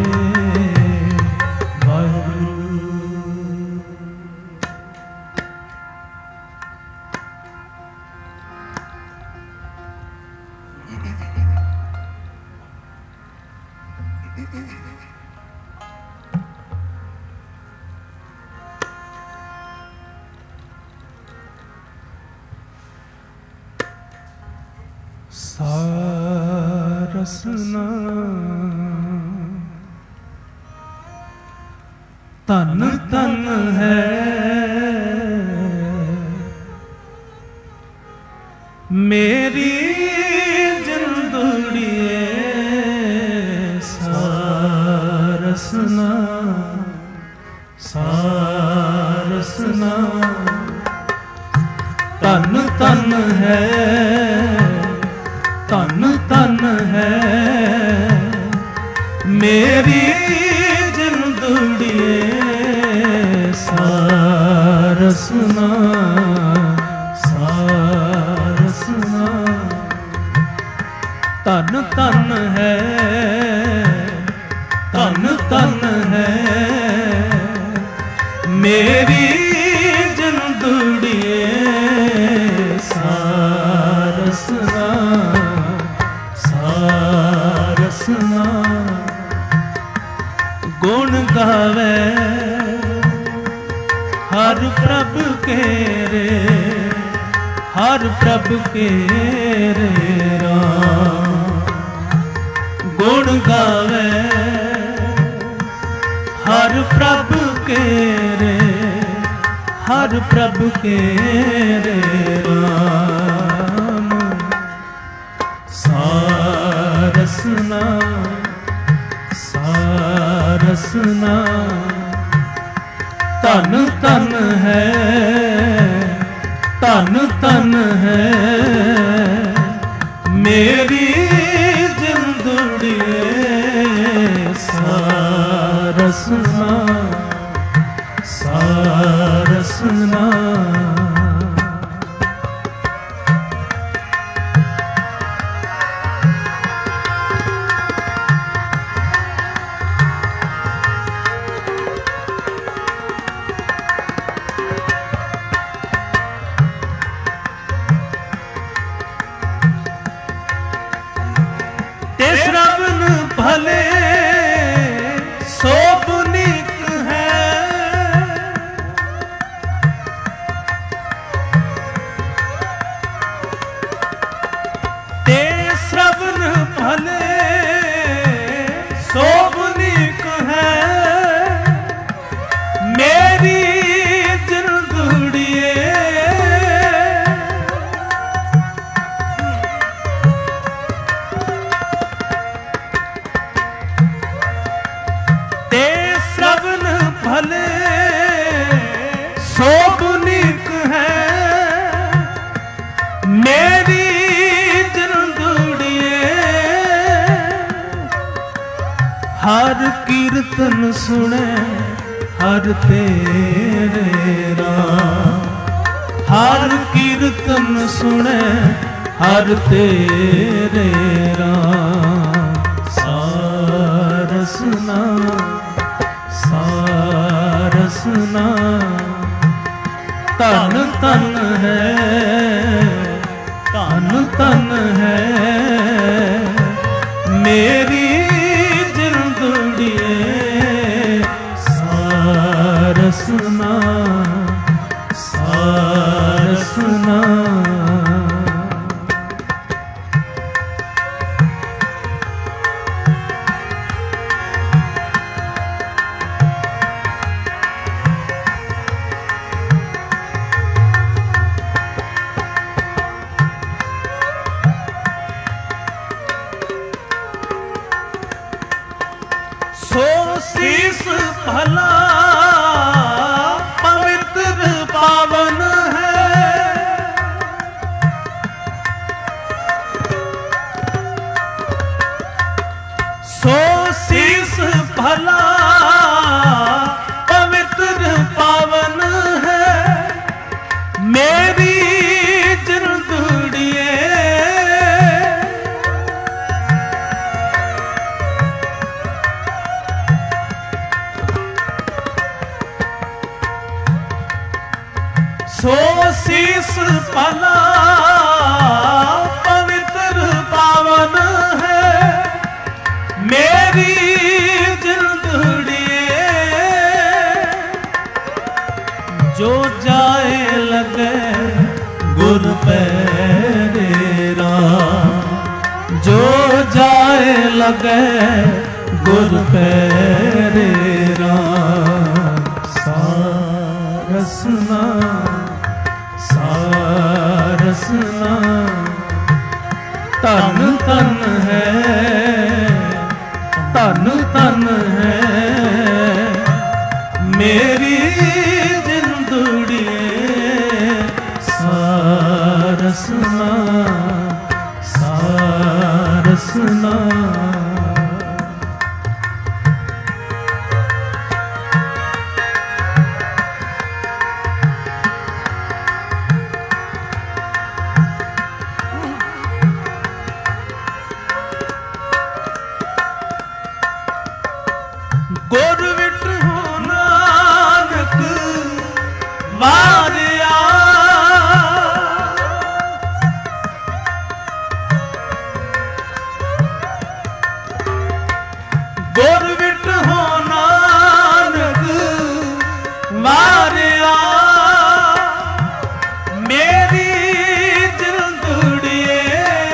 Speaker 1: सारसना तन तन है मेरी जिंदड़िए। सारसना सारसना तन तन है। तन तन है मेरी जिंदड़िए। सारसना सारसना तन तन है। तन तन है मेरी जिंदड़िए। सारसना सारसना गुण गावे हर प्रभ के रे। हर प्रभ के रे राम। गुण गावे हर प्रभ के रे। हर प्रभ के रे राम। सारसना सारसना तन तन है। तन तन है मेरी जिंदड़िए। सारसना सारसना सो पुनीक है मेरी जिंदड़िए। हर कीर्तन सुने हर तेरे राम, हर कीर्तन सुने हर तेरे राम। सारसना सारसना धन धन है, धन धन है मेरी जिंदड़िए। सारसना सारसना सो शीस भला पवित्र पावन है। सो शीस भला पवित्र पावन है मेरी जिंदड़िए। सो शीस भला पवित्र पावन है मेरी जिंदड़िए। जो जाए लगे गुर पैरे राम, जो जाए लगे गुर पैरे राम। सारसना सारसना धन धन है, धन धन है मेरी जिंदड़िए। सारसना सारसना गुर विठू नानक वारिया। गुर विठू नानक वारिया मेरी जिंदड़िए।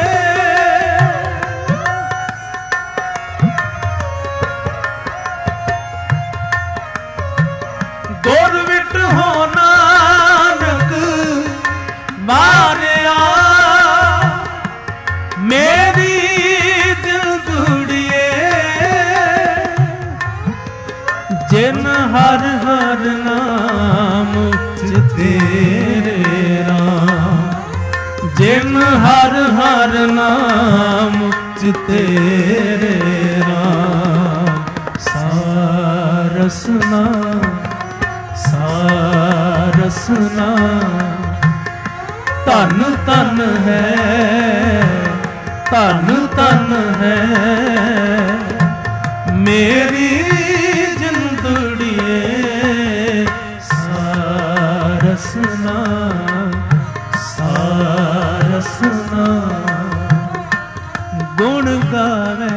Speaker 1: गुर विठू नानक वारिया मेरी जिंदड़िए। जिन हर हर नाम तेरे राम, जिन हर हर नाम तेरे राम। सारसना सारसना धन धन है, धन धन है मेरी जिंदड़िए। सारसना सारसना गुण गावे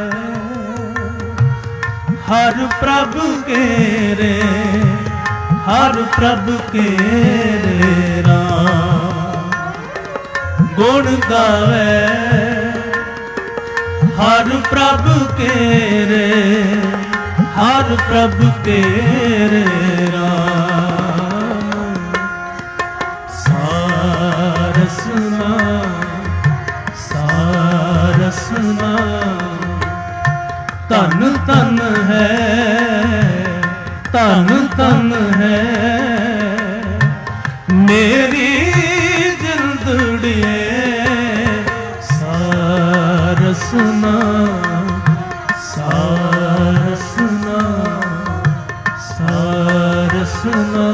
Speaker 1: हर प्रभु के रे, हर प्रभु के रे राम। गुण गावे हर प्रभु के रे, हर प्रभु के रे राम। सारसना सारसना धन धन है, धन धन है मेरी जिंदड़िए सारसना सारसना सारसना।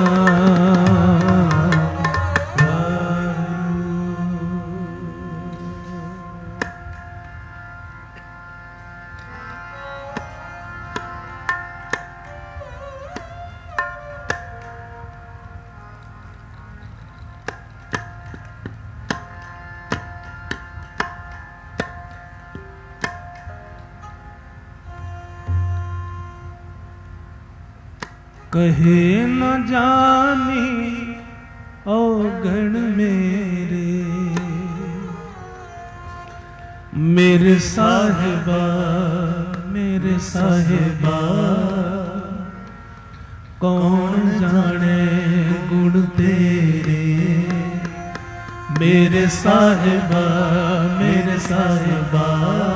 Speaker 1: कहे न जानी औगण मेरे, मेरे साहिबा मेरे साहिबा, कौन जाने गुण तेरे। मेरे साहिबा मेरे साहिबा,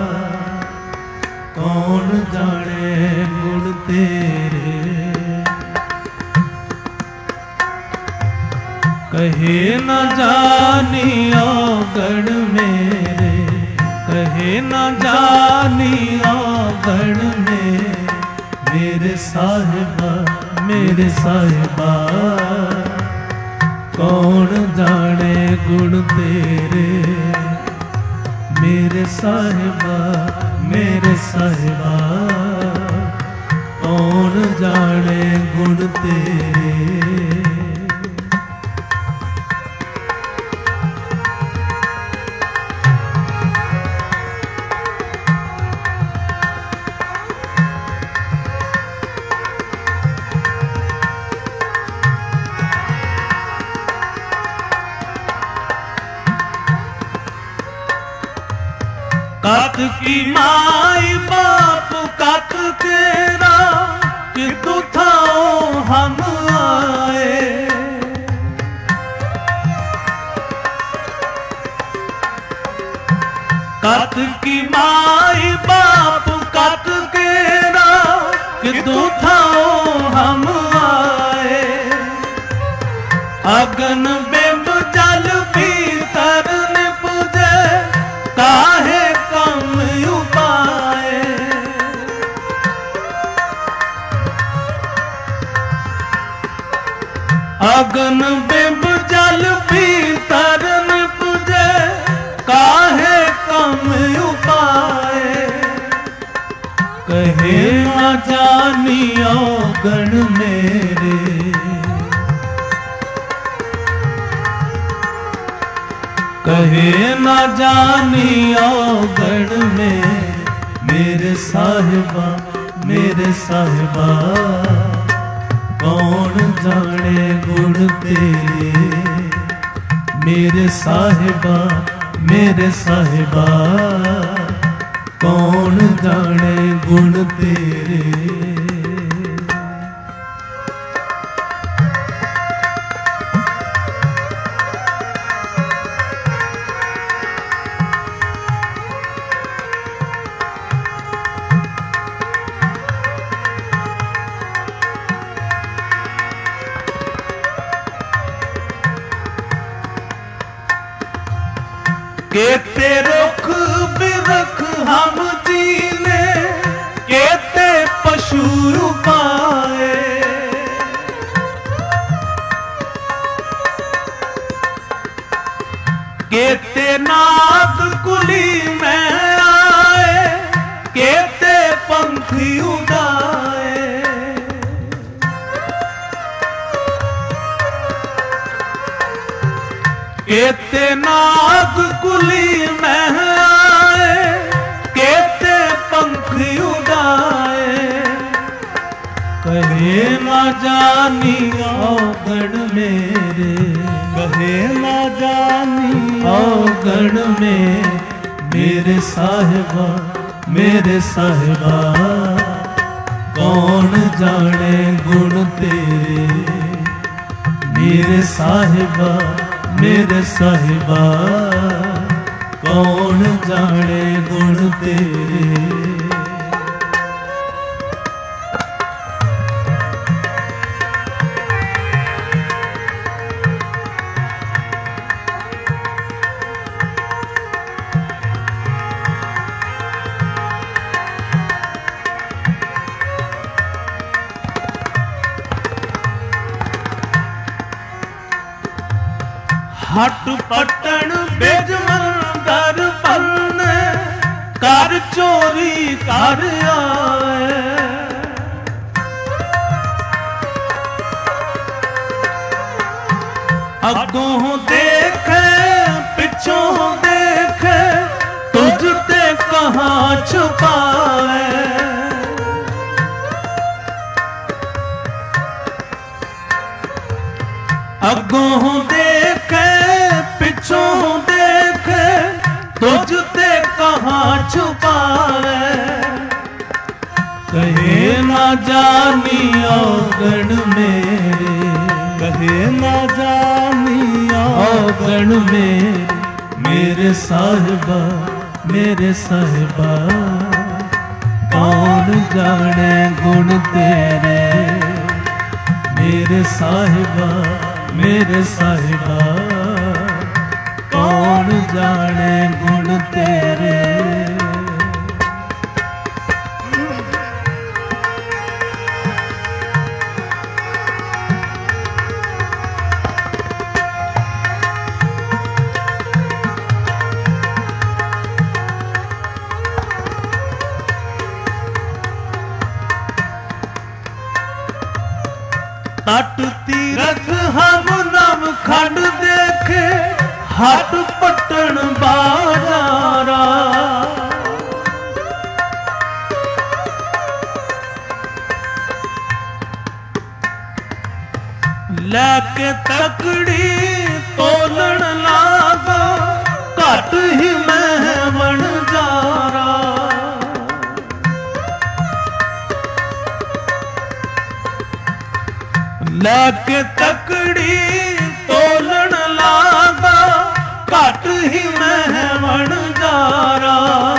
Speaker 1: कौन जाने गुण तेरे। कहे न जानी औगण मेरे, कहे न जानी औगण मेरे। मेरे साहिबा मेरे साहिबा, कौन जाने गुण तेरे। मेरे साहिबा मेरे साहिबा, कौन जाने गुण तेरे। कत की माई बाप कत केरा, कितु थाओ हम आए। कत की माई बाप कत केरा, कितु थाओ हम आए। अगन बिंब जल भीतर निपुजे, काहे कम उपाय। अगन बिंब जल भीतर निपुजे, काहे कम उपाय। कहे न जानी औगण मेरे, कहे न जानी औगण में। मेरे साहिबा मेरे साहिबा, कौन जाने गुण तेरे। मेरे साहिबा मेरे साहिबा, कौन जाने गुण तेरे। केते रुख बिरख हम जीने, केते पशु पाए। केते नाग कुली में आए, केते पंखी उड़ाए। केते नाग कुली में आए, केते पंखी उड़ाए। कहे न जानी औगण मेरे, कहे न जानी औगण में। मेरे साहिबा मेरे साहिबा, कौन जाने गुण तेरे। मेरे साहिबा मेरे साहिबा, कौन जाने गुण तेरे। हट पटन बेजमन दर पन कर चोरी कर आए। अगों देखे पिछों देखे तुझ ते कहाँ छुपाए। अगों देखे पिछों देखे तुझ ते कहाँ छुपाए। कहे ना जानी औगण मेरे,
Speaker 2: कहे ना जानी
Speaker 1: औगण मेरे, मेरे साहिबा मेरे साहिबा। कौन जाने गुण तेरे, मेरे साहिबा मेरे साहिबा। कौन जाने गुण तेरे। तट तीरथ हम नव खंड देखे हट पटन बाजारा। लैके तकड़ी तोलन लागा घट ही मैं बन जारा। लैके तकड़ी तोलन लागा घट ही मैं बन जारा।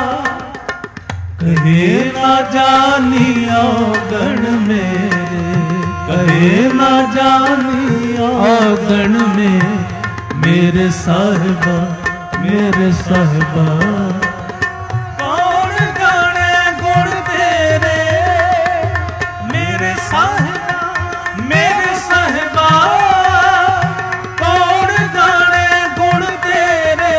Speaker 1: कहे ना जानी औगण मेरे, कहे ना जानी औगण में, मेरे साहिबा मेरे साहिबा। कौन जाने गुण तेरे, मेरे साहिबा मेरे साहिबा। कौन जाने गुण तेरे।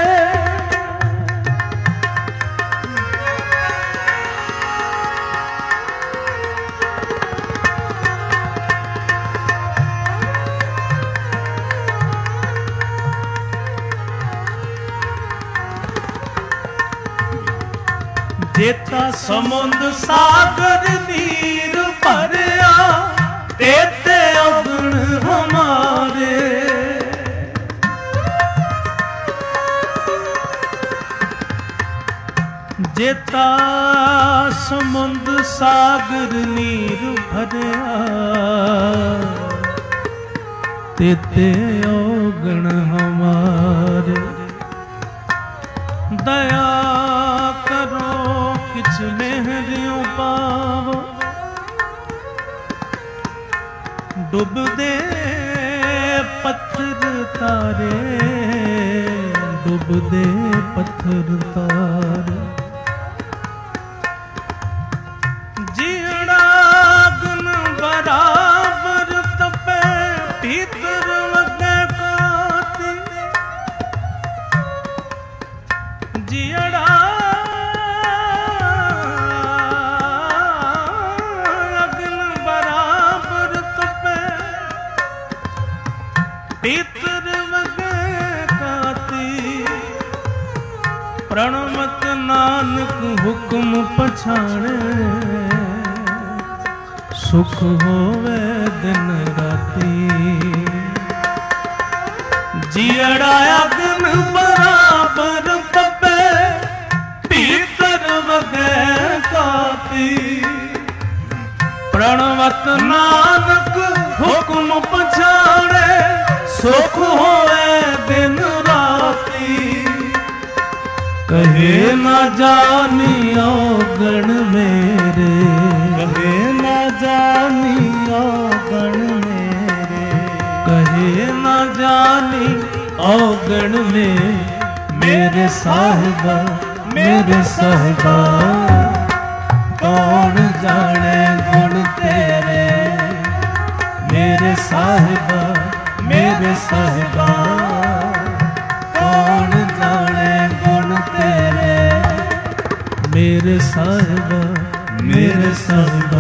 Speaker 1: जेता समुंद सागर नीर भरिया, तेते अगुण हमारे। जेता समुंद सागर नीर भरिया, तेते अगुण हमारे। दया करो किछ मेहरियों पावो, डूब दे पत्थर तारे, डूब दे पत्थर तारे। जीड़ा गुन बराबर तपे भीतर वगे काती। जीड़ा भीतर वगे काती। प्रणमत नानक हुक्म पछाणे, सुख होवे दिन राती। जियड़ा अग्न बराबर तपे भीतर वगे काती। प्रणवत नानक हुक्म पछाणे, सुख होवे दिन राती। कहे ना जानी औगण मेरे,
Speaker 2: कहे ना जानी औगण मेरे।
Speaker 1: कहे ना जानी औगण में, मेरे साहिबा मेरे साहिबा। कौन जाने गुण तेरे, मेरे साहिबा मेरे साहिबा। मेरे साहिबा मेरे साहिबा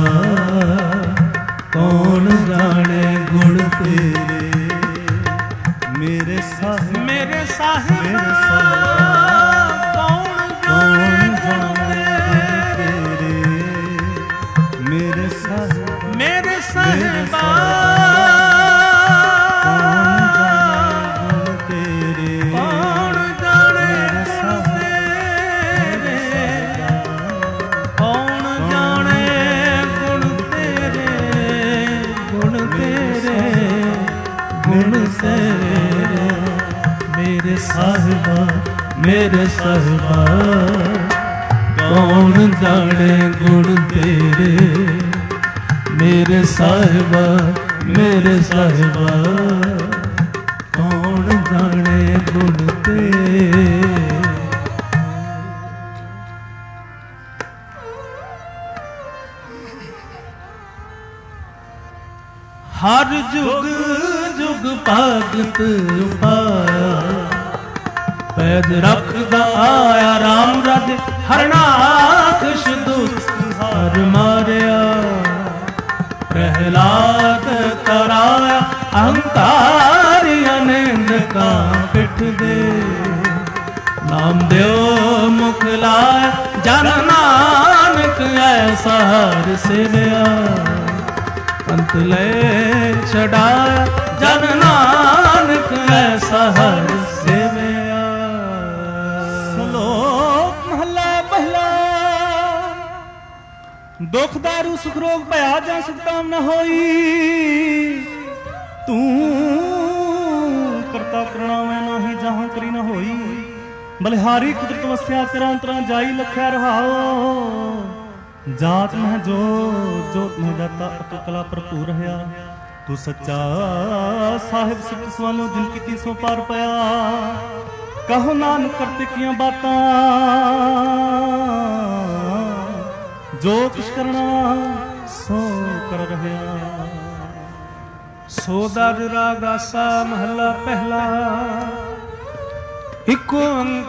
Speaker 1: कौन जाने गुण तेरे मेरे साहिबा मेरे साहिबा कौन कौन जाने तेरे मेरे साहिबा मेरे साहिबा मेरे साहिबा मेरे साहिबा कौन जाने गुण तेरे मेरे साहिबा मेरे साहिबा कौन जाने गुण तेरे। हर जुग जुग भगत पाया पैद रखदा आया राम रज हरनाकश दुख हर मारिया प्रहलाद कराया अहंकारी अनिंद का पिठ दे नाम देव मुख लाया जन नानक ऐसा हर सेवया अंत ले छड़ाया जन नानक ऐसा हर सेवया।
Speaker 2: श्लोक महला पहला। दुख दारू सुख रोग भया जा सुखताम न होई तू करता करना मैं नाही जहां करी न होई बलिहारी कुदरत वस्या तेरा अंतरा जाई लख्या रहाओ जात मह जो जोत मह जाता अतु कला भरपूर रहा तू सच्चा साहिब सिख सवालों जिन की तीसों पार पाया कहो नानक करते किया बातां जो कुछ करना सो कर रहा।
Speaker 1: सो दर राग आसा महला पहला। इको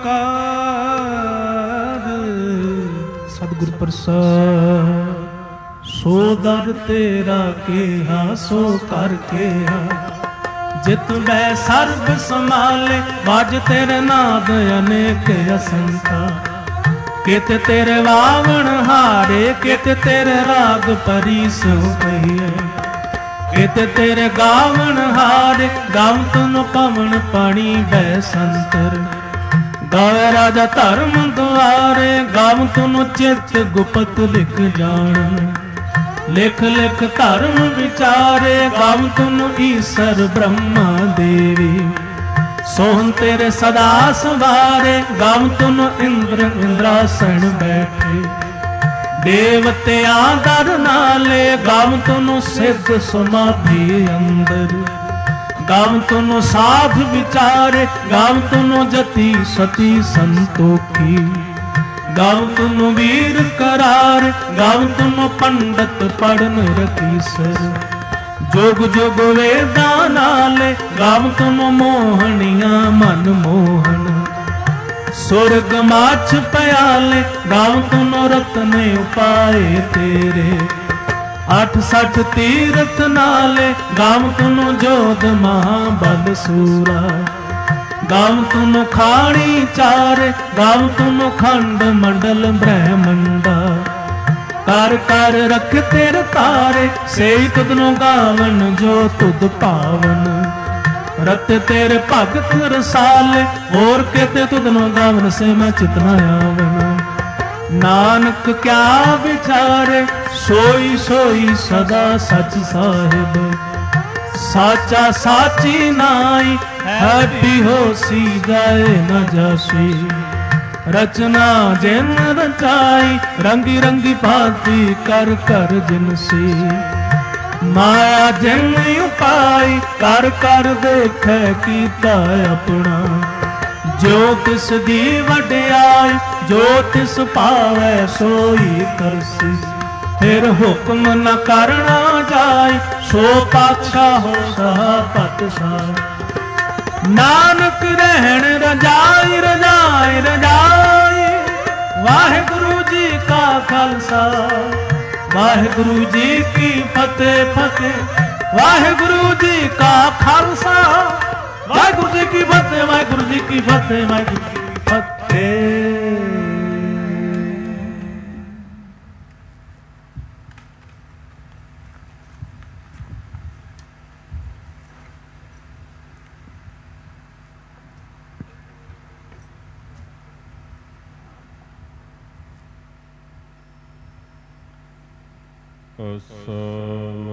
Speaker 1: ओंकार सतगुर प्रसाद सो दर तेरा केहा सो कर केहा जित बै सर्ब संभाले बाज तेरे नाद अनेक असंख्या कित तेरे वावण हारे कित तेरे राग परीसो कहिए कित तेरे गावण हारे गाव तुन पवन पानी बै संतर गावे राजा धर्म द्वारे गाव तुनु चित गुपत लिख जान लिख लिख धर्म विचारे गाव तुनु ईश्वर ब्रह्मा देवी सोहन तेरे सदा सवारे गाव तुनु इंद्र इंद्रासन बैठे देवते आदर नाले गाव तुनु सिद्ध समाधि अंदर गाव तुनो साध विचारे गाव तुनो जति सती संतोखी गाव तुनो वीर करार गाव तुनो पंडित पढ़न रकीसर जोग जोग वेदा नाले गाव तुनो मोहनिया मन मोहन सुरग माछ पयाले गाव तुनो रत्न उपाय तेरे अठ सठ तीरथ नाले गाव तुनु जोध महाबल सूरा गाव तुनु खाणी चार गाव तुनु खंड मंडल ब्रह्मंडा कर कर रख तेरे तारे से तुदनो गावन जो तुद पावन रत तेरे भगत रसाले और केते तुदनो गावन से मैं चितना आवन नानक क्या विचारे सोई सोई सदा सच साहिब साचा साची नाई है भी होसी जाए न जासी रचना जिन रचाई रंगी रंगी भांति कर कर जिनसी माया जिन उपाई कर कर देखे कीता अपना जो तिस दी वड्याई जो तिस पावै सोई करसी फिर हुक्म न करना जाय सो पातशाह हो सहापत साह नानक रहन रजाई रजाई रजाई ਵਾਹਿਗੁਰੂ ਜੀ ਕਾ ਖਾਲਸਾ ਵਾਹਿਗੁਰੂ ਜੀ ਕੀ ਫਤਿਹ ਫਤਿਹ ਵਾਹਿਗੁਰੂ ਜੀ ਕਾ ਖਾਲਸਾ ਵਾਹਿਗੁਰੂ ਜੀ ਕੀ ਫਤਿਹ ਵਾਹਿਗੁਰੂ ਜੀ ਕੀ ਫਤਿਹ ਵਾਹਿਗੁਰੂ ਜੀ ਕੀ ਫਤਿਹ।
Speaker 2: ਅਸਾ